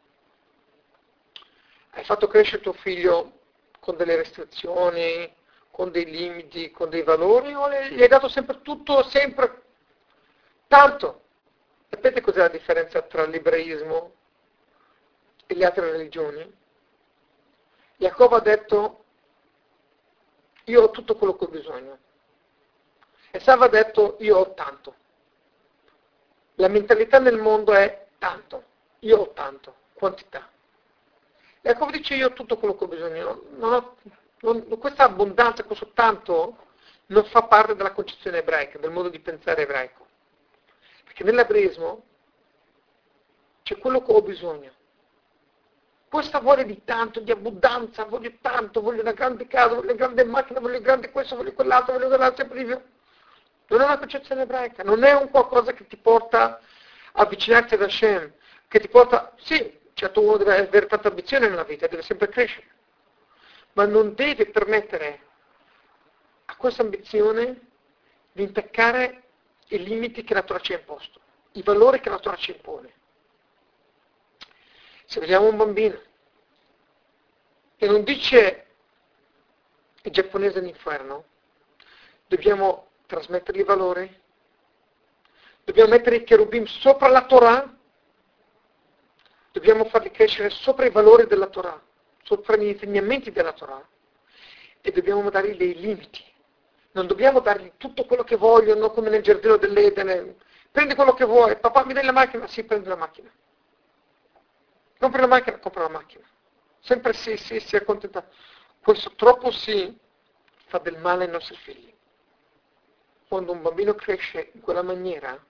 hai fatto crescere tuo figlio con delle restrizioni, con dei limiti, con dei valori, o gli hai dato sempre tutto, sempre tanto? Sapete cos'è la differenza tra l'ebraismo e le altre religioni? Giacobbe ha detto, io ho tutto quello che ho bisogno. Esav ha detto, io ho tanto. La mentalità nel mondo è tanto, io ho tanto, quantità. Giacobbe dice, io ho tutto quello che ho bisogno. Questa abbondanza, questo tanto, non fa parte della concezione ebraica, del modo di pensare ebraico. Perché nell'ebraismo c'è quello che ho bisogno. Questa voglia di tanto, di abbondanza, voglio tanto, voglio una grande casa, voglio una grande macchina, voglio grande questo, voglio quell'altro, sempre di più. Non è una concezione ebraica, non è un qualcosa che ti porta a avvicinarti ad Hashem, che ti porta, sì, certo uno deve avere tanta ambizione nella vita, deve sempre crescere, ma non deve permettere a questa ambizione di intaccare i limiti che la Torah ci ha imposto, i valori che la Torah ci impone. Se vediamo un bambino che non dice il giapponese all'inferno, dobbiamo trasmettergli i valori, dobbiamo mettere i cherubim sopra la Torah, dobbiamo farli crescere sopra i valori della Torah, sopra gli insegnamenti della Torah, e dobbiamo dargli dei limiti. Non dobbiamo dargli tutto quello che vogliono, come nel giardino dell'Edene. Prendi quello che vuoi, papà mi dai la macchina? Sì, prendi la macchina. Compra la macchina? Compra la macchina. Sempre sì, si è accontentato. Questo troppo sì fa del male ai nostri figli. Quando un bambino cresce in quella maniera,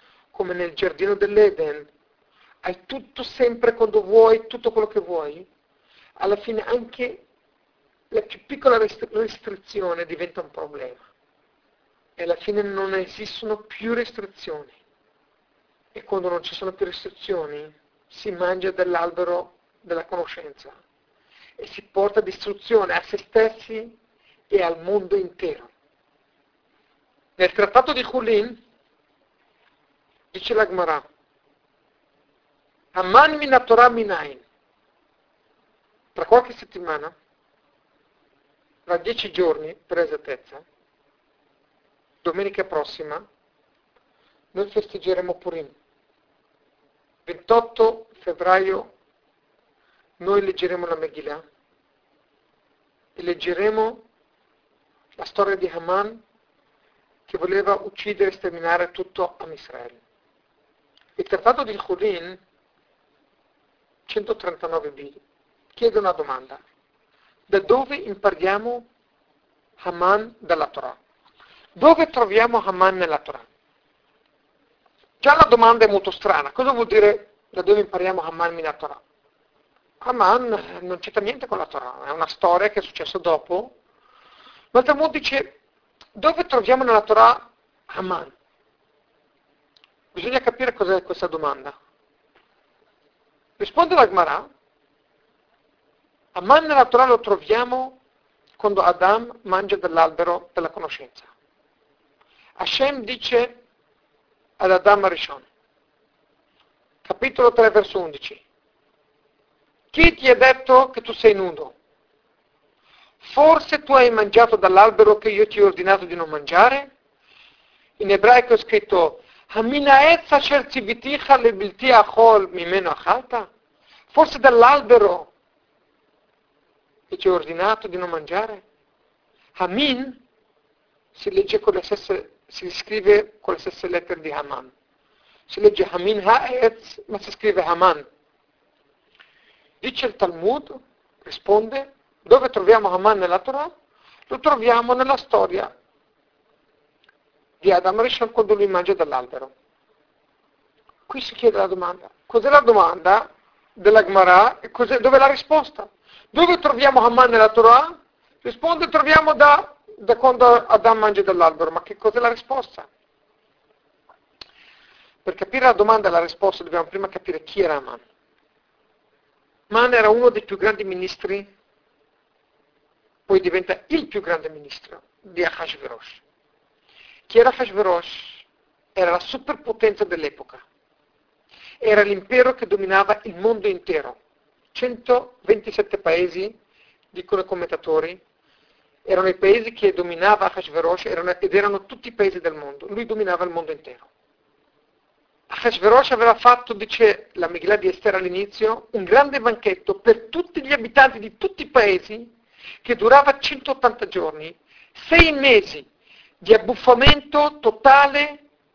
come nel giardino dell'Eden, hai tutto sempre quando vuoi, tutto quello che vuoi, alla fine anche la più piccola restrizione diventa un problema. E alla fine non esistono più restrizioni. E quando non ci sono più restrizioni, si mangia dell'albero della conoscenza e si porta distruzione a se stessi e al mondo intero. Nel trattato di Hulin dice la Gemara: Haman min Torah minayin. Tra qualche settimana, tra 10 giorni per esattezza, domenica prossima, noi festeggeremo Purim. 28 febbraio noi leggeremo la Megillah e leggeremo la storia di Haman che voleva uccidere e sterminare tutto Am Israele. Il trattato di Hulin 139b chiede una domanda: da dove impariamo Haman dalla Torah? Dove troviamo Haman nella Torah? Già la domanda è molto strana. Cosa vuol dire da dove impariamo Haman nella Torah? Haman non c'entra niente con la Torah, è una storia che è successa dopo. Ma il Talmud dice: dove troviamo nella Torah Haman? Bisogna capire cos'è questa domanda. Risponde la Gemara: Haman nella Torah lo troviamo quando Adam mangia dell'albero della conoscenza. Hashem dice ad Adam Arishon, capitolo 3, verso 11: chi ti ha detto che tu sei nudo? Forse tu hai mangiato dall'albero che io ti ho ordinato di non mangiare? In ebraico è scritto Haminaetz asher tziviticha lebilti achol mimeno achalta? Forse dall'albero che ti ho ordinato di non mangiare? Hamin si legge con le stesse, si scrive con le stesse lettere di Haman. Si legge Hamin Ha'etz, ma si scrive Haman. Dice il Talmud, risponde, dove troviamo Haman nella Torah? Lo troviamo nella storia di Adam Rishon quando lui mangia dall'albero. Qui si chiede la domanda. Cos'è la domanda della Gemara e dove è la risposta? Dove troviamo Haman nella Torah? Risponde, troviamo da quando Adam mangia dall'albero. Ma che cos'è la risposta? Per capire la domanda e la risposta dobbiamo prima capire chi era Haman. Haman era uno dei più grandi ministri, poi diventa il più grande ministro di Ahashverosh. Chi era Ahashverosh? Era la superpotenza dell'epoca. Era l'impero che dominava il mondo intero. 127 paesi, dicono i commentatori, erano i paesi che dominava Ahashverosh ed erano tutti i paesi del mondo. Lui dominava il mondo intero. Ahashverosh aveva fatto, dice la Megillah di Ester all'inizio, un grande banchetto per tutti gli abitanti di tutti i paesi che durava 180 giorni, 6 mesi di abbuffamento totale.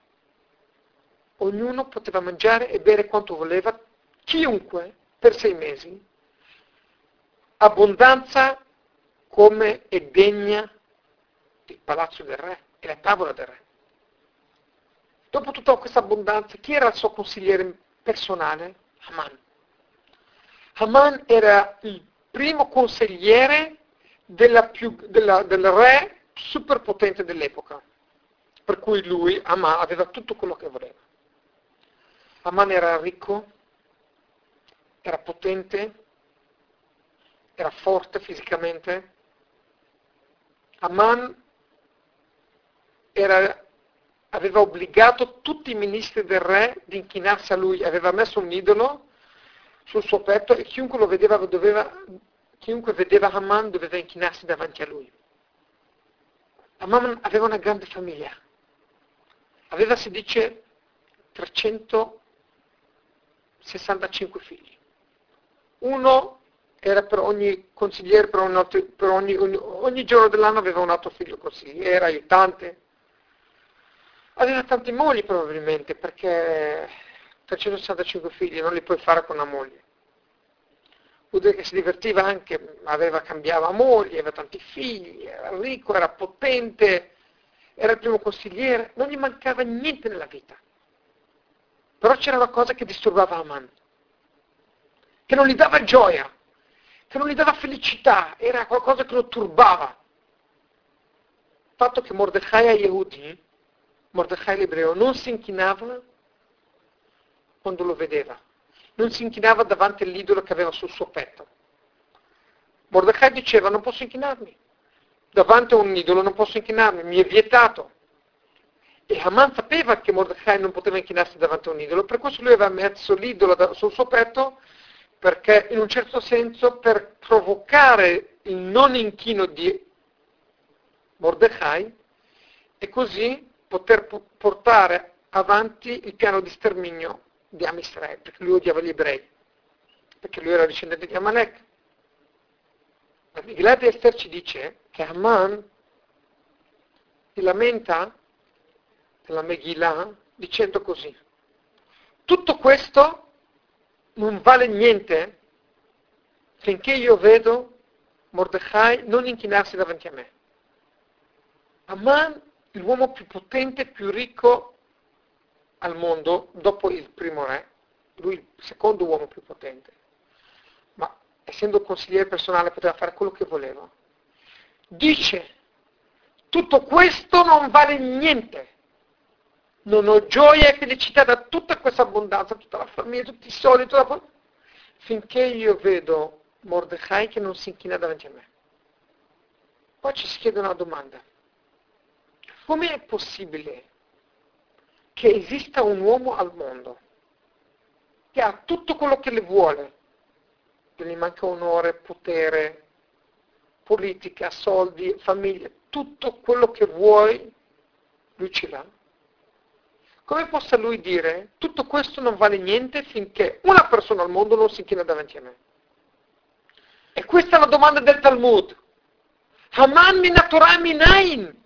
Ognuno poteva mangiare e bere quanto voleva, chiunque, per 6 mesi. Abbondanza come è degna del palazzo del re e la tavola del re. Dopo tutta questa abbondanza, chi era il suo consigliere personale? Haman. Haman era il primo consigliere del re superpotente dell'epoca, per cui lui, Haman, aveva tutto quello che voleva. Haman era ricco, era potente, era forte fisicamente. Haman aveva obbligato tutti i ministri del re di inchinarsi a lui, aveva messo un idolo sul suo petto e chiunque vedeva Haman doveva inchinarsi davanti a lui. Haman aveva una grande famiglia, aveva, si dice, 365 figli. Uno era per ogni consigliere, per ogni giorno dell'anno aveva un altro figlio consigliere, aiutante. Aveva tante mogli probabilmente, perché 365 figli non li puoi fare con una moglie. Vuol dire che si divertiva anche, cambiava moglie, aveva tanti figli, era ricco, era potente, era il primo consigliere, non gli mancava niente nella vita. Però c'era una cosa che disturbava Haman, che non gli dava gioia, che non gli dava felicità, era qualcosa che lo turbava. Il fatto che Mordechai a Yehudi, Mordechai l'ebreo, non si inchinava quando lo vedeva, non si inchinava davanti all'idolo che aveva sul suo petto. Mordechai diceva: non posso inchinarmi, davanti a un idolo non posso inchinarmi, mi è vietato. E Haman sapeva che Mordechai non poteva inchinarsi davanti a un idolo, per questo lui aveva messo l'idolo sul suo petto, perché in un certo senso per provocare il non inchino di Mordechai e così poter portare avanti il piano di sterminio di Am Israele, perché lui odiava gli ebrei, perché lui era discendente di Amalek. La Megillah di Esther ci dice che Haman si lamenta nella Megillah dicendo così: tutto questo non vale niente finché io vedo Mordechai non inchinarsi davanti a me. Haman, l'uomo più potente, più ricco al mondo, dopo il primo re, lui il secondo uomo più potente, ma essendo consigliere personale poteva fare quello che voleva, dice: tutto questo non vale niente, non ho gioia e felicità da tutta questa abbondanza, tutta la famiglia, tutti i soldi, finché io vedo Mordechai che non si inchina davanti a me. Poi ci si chiede una domanda: come è possibile che esista un uomo al mondo che ha tutto quello che le vuole, che gli manca onore, potere, politica, soldi, famiglia, tutto quello che vuoi, lui ce l'ha? Come possa lui dire: tutto questo non vale niente finché una persona al mondo non si inchina davanti a me? E questa è la domanda del Talmud. Haman min Torah minayin.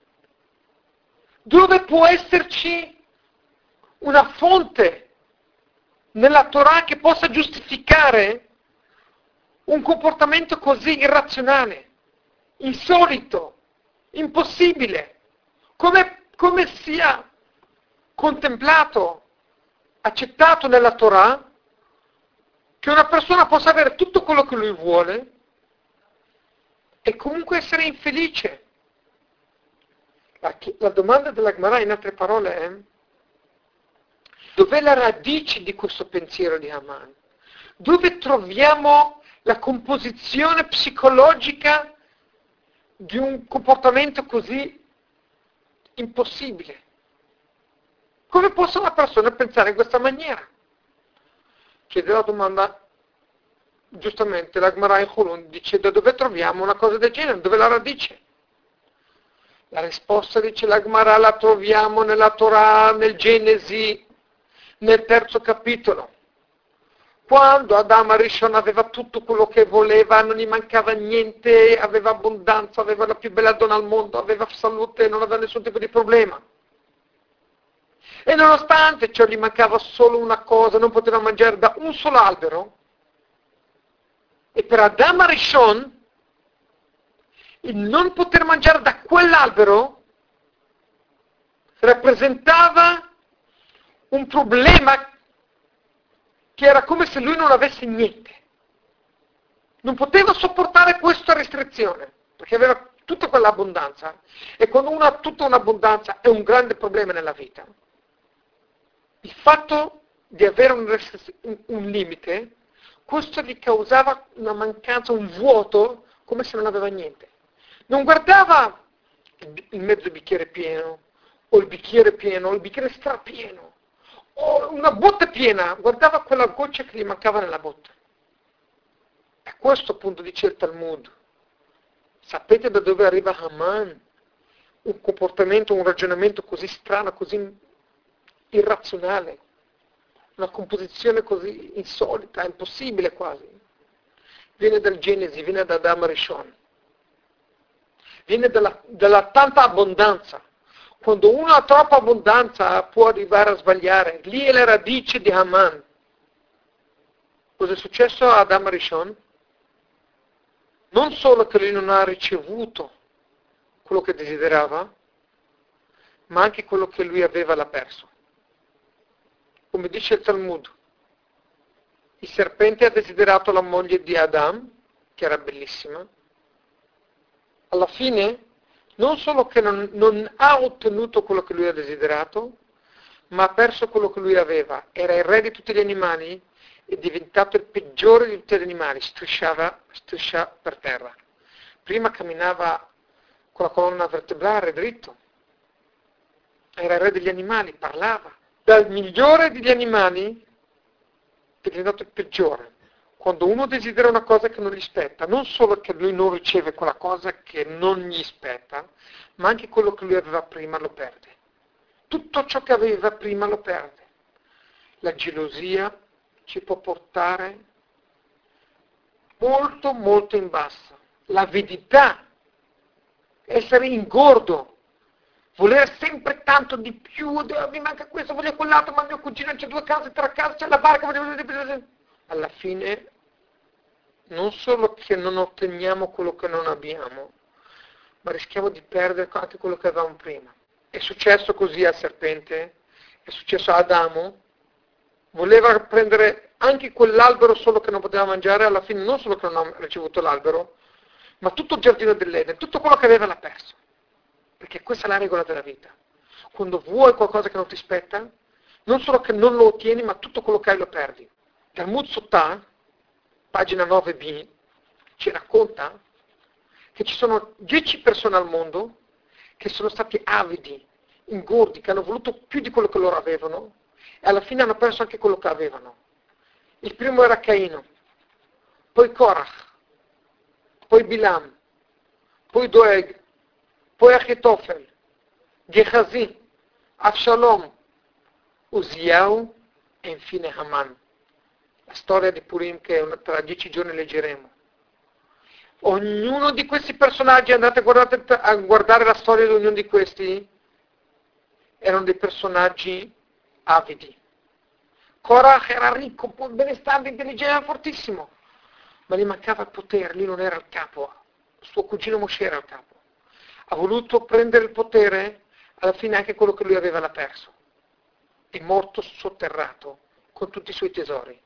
Dove può esserci una fonte nella Torah che possa giustificare un comportamento così irrazionale, insolito, impossibile? Come sia contemplato, accettato nella Torah che una persona possa avere tutto quello che lui vuole e comunque essere infelice? La domanda della Gemara, in altre parole, è: dov'è la radice di questo pensiero di Haman? Dove troviamo la composizione psicologica di un comportamento così impossibile? Come può una persona pensare in questa maniera? Chiede la domanda, giustamente, la Gemara in Chulun dice: da dove troviamo una cosa del genere? Dove è la radice? La risposta, dice la Gemara, la troviamo nella Torah, nel Genesi, nel 3° capitolo. Quando Adamo Rishon aveva tutto quello che voleva, non gli mancava niente, aveva abbondanza, aveva la più bella donna al mondo, aveva salute, non aveva nessun tipo di problema. E nonostante ciò gli mancava solo una cosa, non poteva mangiare da un solo albero. E per Adamo Rishon il non poter mangiare da quell'albero rappresentava un problema che era come se lui non avesse niente. Non poteva sopportare questa restrizione, perché aveva tutta quell'abbondanza. E quando uno ha tutta un'abbondanza è un grande problema nella vita. Il fatto di avere un limite, questo gli causava una mancanza, un vuoto, come se non aveva niente. Non guardava il mezzo bicchiere pieno, o il bicchiere pieno, o il bicchiere strapieno, o una botte piena, guardava quella goccia che gli mancava nella botte. A questo punto dice il Talmud: sapete da dove arriva Haman? Un comportamento, un ragionamento così strano, così irrazionale, una composizione così insolita, impossibile quasi. Viene dal Genesi, viene da Adamo Rishon. Viene dalla tanta abbondanza. Quando uno ha troppa abbondanza può arrivare a sbagliare. Lì è la radice di Haman. Cosa è successo a Adamo Rishon? Non solo che lui non ha ricevuto quello che desiderava, ma anche quello che lui aveva l'ha perso. Come dice il Talmud, il serpente ha desiderato la moglie di Adam che era bellissima, alla fine non solo che non ha ottenuto quello che lui ha desiderato, ma ha perso quello che lui aveva. Era il re di tutti gli animali, è diventato il peggiore di tutti gli animali, striscia per terra. Prima camminava con la colonna vertebrale dritto, era il re degli animali, parlava. Dal migliore degli animali è diventato il peggiore. Quando uno desidera una cosa che non gli spetta, non solo che lui non riceve quella cosa che non gli spetta, ma anche quello che lui aveva prima lo perde. Tutto ciò che aveva prima lo perde. La gelosia ci può portare molto, molto in basso. L'avidità, essere ingordo, voler sempre tanto di più, mi manca questo, voglio quell'altro, ma mio cugino c'è 2 case, 3 case, c'è la barca, alla fine non solo che non otteniamo quello che non abbiamo, ma rischiamo di perdere anche quello che avevamo prima. È successo così al serpente, è successo a Adamo, voleva prendere anche quell'albero solo che non poteva mangiare, alla fine non solo che non ha ricevuto l'albero, ma tutto il giardino dell'Eden, tutto quello che aveva l'ha perso. Perché questa è la regola della vita. Quando vuoi qualcosa che non ti spetta, non solo che non lo ottieni, ma tutto quello che hai lo perdi. Talmud Sotah, pagina 9b, ci racconta che ci sono 10 persone al mondo che sono stati avidi, ingordi, che hanno voluto più di quello che loro avevano e alla fine hanno perso anche quello che avevano. Il primo era Caino, poi Korach, poi Bilam, poi Doeg, poi Achitofel, Gehazi, Avshalom, Uziyahu e infine Haman. La storia di Purim che tra 10 giorni leggeremo. Ognuno di questi personaggi, andate a guardare la storia di ognuno di questi, erano dei personaggi avidi. Korach era ricco, benestante, intelligente, fortissimo, ma gli mancava il potere, lui non era il capo, suo cugino Moshe era il capo. Ha voluto prendere il potere, alla fine anche quello che lui aveva l'ha perso. È morto sotterrato con tutti i suoi tesori.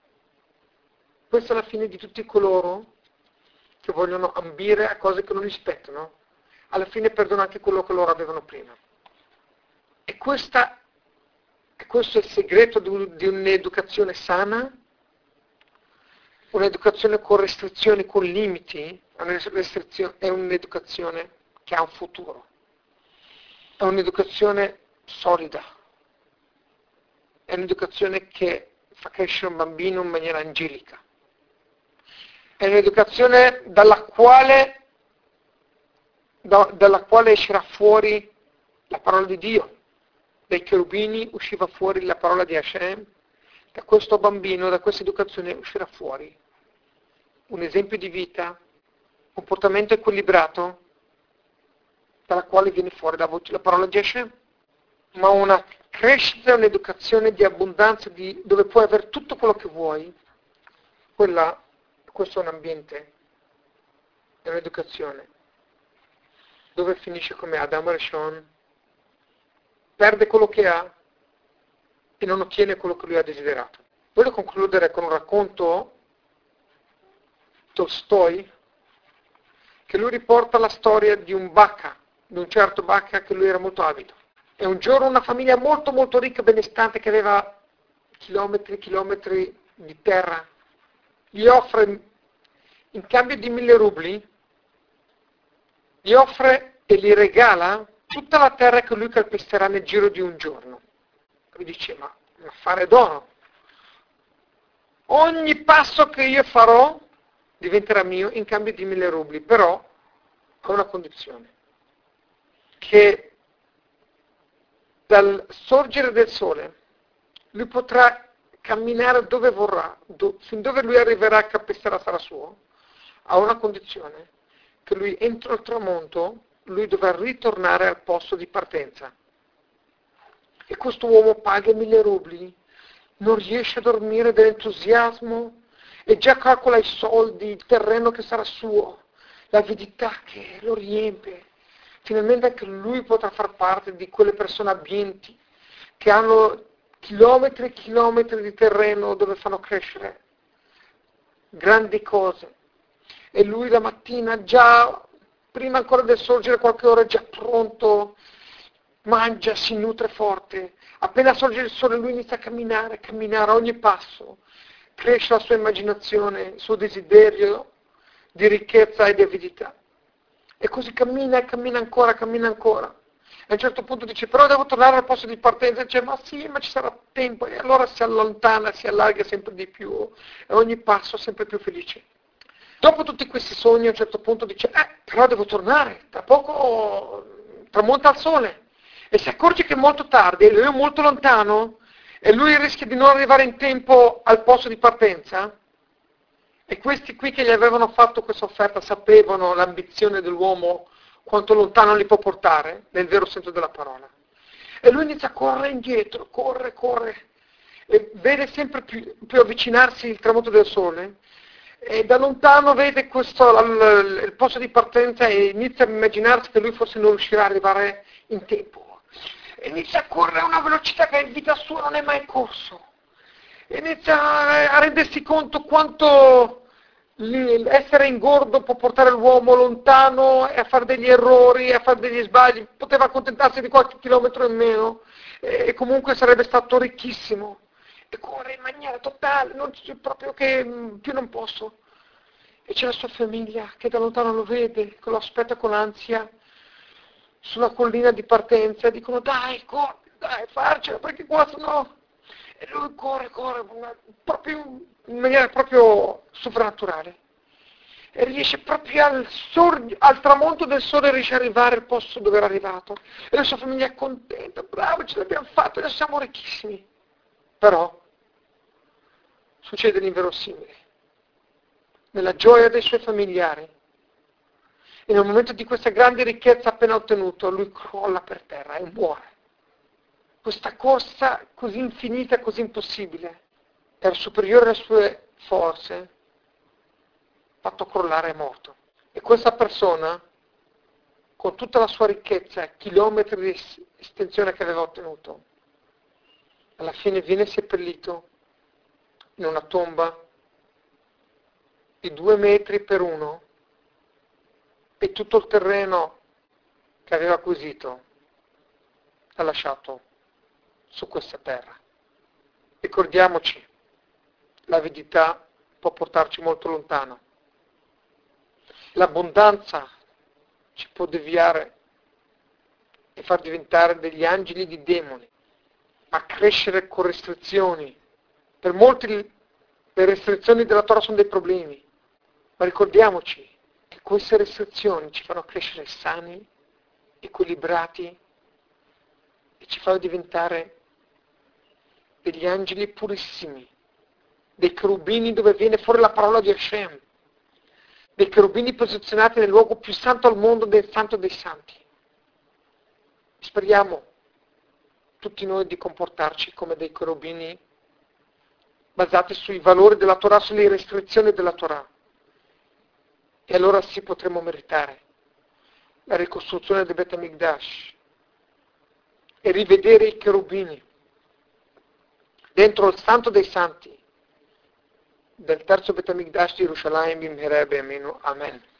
Questa è la fine di tutti coloro che vogliono ambire a cose che non gli spettano. Alla fine perdono anche quello che loro avevano prima. E questo è il segreto di un'educazione sana, un'educazione con restrizioni, con limiti, è un'educazione che ha un futuro. È un'educazione solida. È un'educazione che fa crescere un bambino in maniera angelica. È un'educazione dalla quale uscirà fuori la parola di Dio. Dai cherubini usciva fuori la parola di Hashem. Da questo bambino, da questa educazione uscirà fuori un esempio di vita, un comportamento equilibrato, dalla quale viene fuori la parola di Hashem. Ma una crescita, un'educazione di abbondanza, dove puoi avere tutto quello che vuoi, questo è un ambiente, è un'educazione, dove finisce come Adam Rishon, perde quello che ha e non ottiene quello che lui ha desiderato. Voglio concludere con un racconto Tolstoi, che lui riporta la storia di un Bacca, di un certo Bacca che lui era molto avido. E un giorno una famiglia molto molto ricca e benestante che aveva chilometri e chilometri di terra, gli offre, in cambio di 1000 rubli, gli offre e gli regala tutta la terra che lui calpesterà nel giro di un giorno. Lui dice, ma un affare d'oro. Ogni passo che io farò diventerà mio in cambio di 1000 rubli, però a una condizione, che dal sorgere del sole lui potrà camminare dove vorrà, fin dove lui arriverà a calpesterà sarà suo, a una condizione, che lui entro il tramonto lui dovrà ritornare al posto di partenza. E questo uomo paga 1000 rubli, non riesce a dormire dell'entusiasmo e già calcola i soldi, il terreno che sarà suo, l'avidità che lo riempie. Finalmente anche lui potrà far parte di quelle persone abbienti che hanno chilometri e chilometri di terreno dove fanno crescere grandi cose. e lui la mattina già, prima ancora del sorgere qualche ora, è già pronto, mangia, si nutre forte. Appena sorge il sole lui inizia a camminare a ogni passo. Cresce la sua immaginazione, il suo desiderio di ricchezza e di avidità. E così cammina e cammina ancora, cammina ancora. A un certo punto dice, però devo tornare al posto di partenza. Dice, ma sì, ma ci sarà tempo. E allora si allontana, si allarga sempre di più. E ogni passo sempre più felice. Dopo tutti questi sogni, a un certo punto dice, però devo tornare. Tra poco tramonta il sole. E si accorge che è molto tardi, e lui è molto lontano, e lui rischia di non arrivare in tempo al posto di partenza. E questi qui che gli avevano fatto questa offerta sapevano l'ambizione dell'uomo, quanto lontano li può portare, nel vero senso della parola. E lui inizia a correre indietro, corre, e vede sempre più avvicinarsi il tramonto del sole, e da lontano vede il posto di partenza e inizia a immaginarsi che lui forse non riuscirà ad arrivare in tempo. E inizia a correre a una velocità che in vita sua non è mai corso. Inizia a rendersi conto quanto essere ingordo può portare l'uomo lontano e a fare degli errori, a fare degli sbagli. Poteva accontentarsi di qualche chilometro in meno e comunque sarebbe stato ricchissimo. E corre in maniera totale, non c'è proprio che più non posso. E c'è la sua famiglia che da lontano lo vede, che lo aspetta con ansia sulla collina di partenza e dicono dai, corri, dai, farcela, perché qua sennò... E lui corre, proprio in maniera proprio sovrannaturale. E riesce proprio al tramonto del sole, riesce ad arrivare al posto dove era arrivato. E la sua famiglia è contenta, bravo, ce l'abbiamo fatto, adesso siamo ricchissimi. Però succede l'inverosimile. Nella gioia dei suoi familiari, e nel momento di questa grande ricchezza appena ottenuto, lui crolla per terra e muore. Questa corsa così infinita, così impossibile, era superiore alle sue forze, fatto crollare è morto. E questa persona, con tutta la sua ricchezza, chilometri di estensione che aveva ottenuto, alla fine viene seppellito in una tomba di 2 metri per 1 e tutto il terreno che aveva acquisito ha lasciato su questa terra. Ricordiamoci, l'avidità può portarci molto lontano. L'abbondanza ci può deviare e far diventare degli angeli di demoni, a crescere con restrizioni. Per molti le restrizioni della Torah sono dei problemi, ma ricordiamoci che queste restrizioni ci fanno crescere sani, equilibrati e ci fanno diventare degli angeli purissimi, dei cherubini dove viene fuori la parola di Hashem, dei cherubini posizionati nel luogo più santo al mondo, del santo dei santi. Speriamo tutti noi di comportarci come dei cherubini basati sui valori della Torah, sulle restrizioni della Torah. E allora sì potremo meritare la ricostruzione del Bet HaMikdash e rivedere i cherubini dentro il santo dei santi del terzo Bet HaMikdash di Yerushalayim, Bimhereh B'Yaminu. Amen.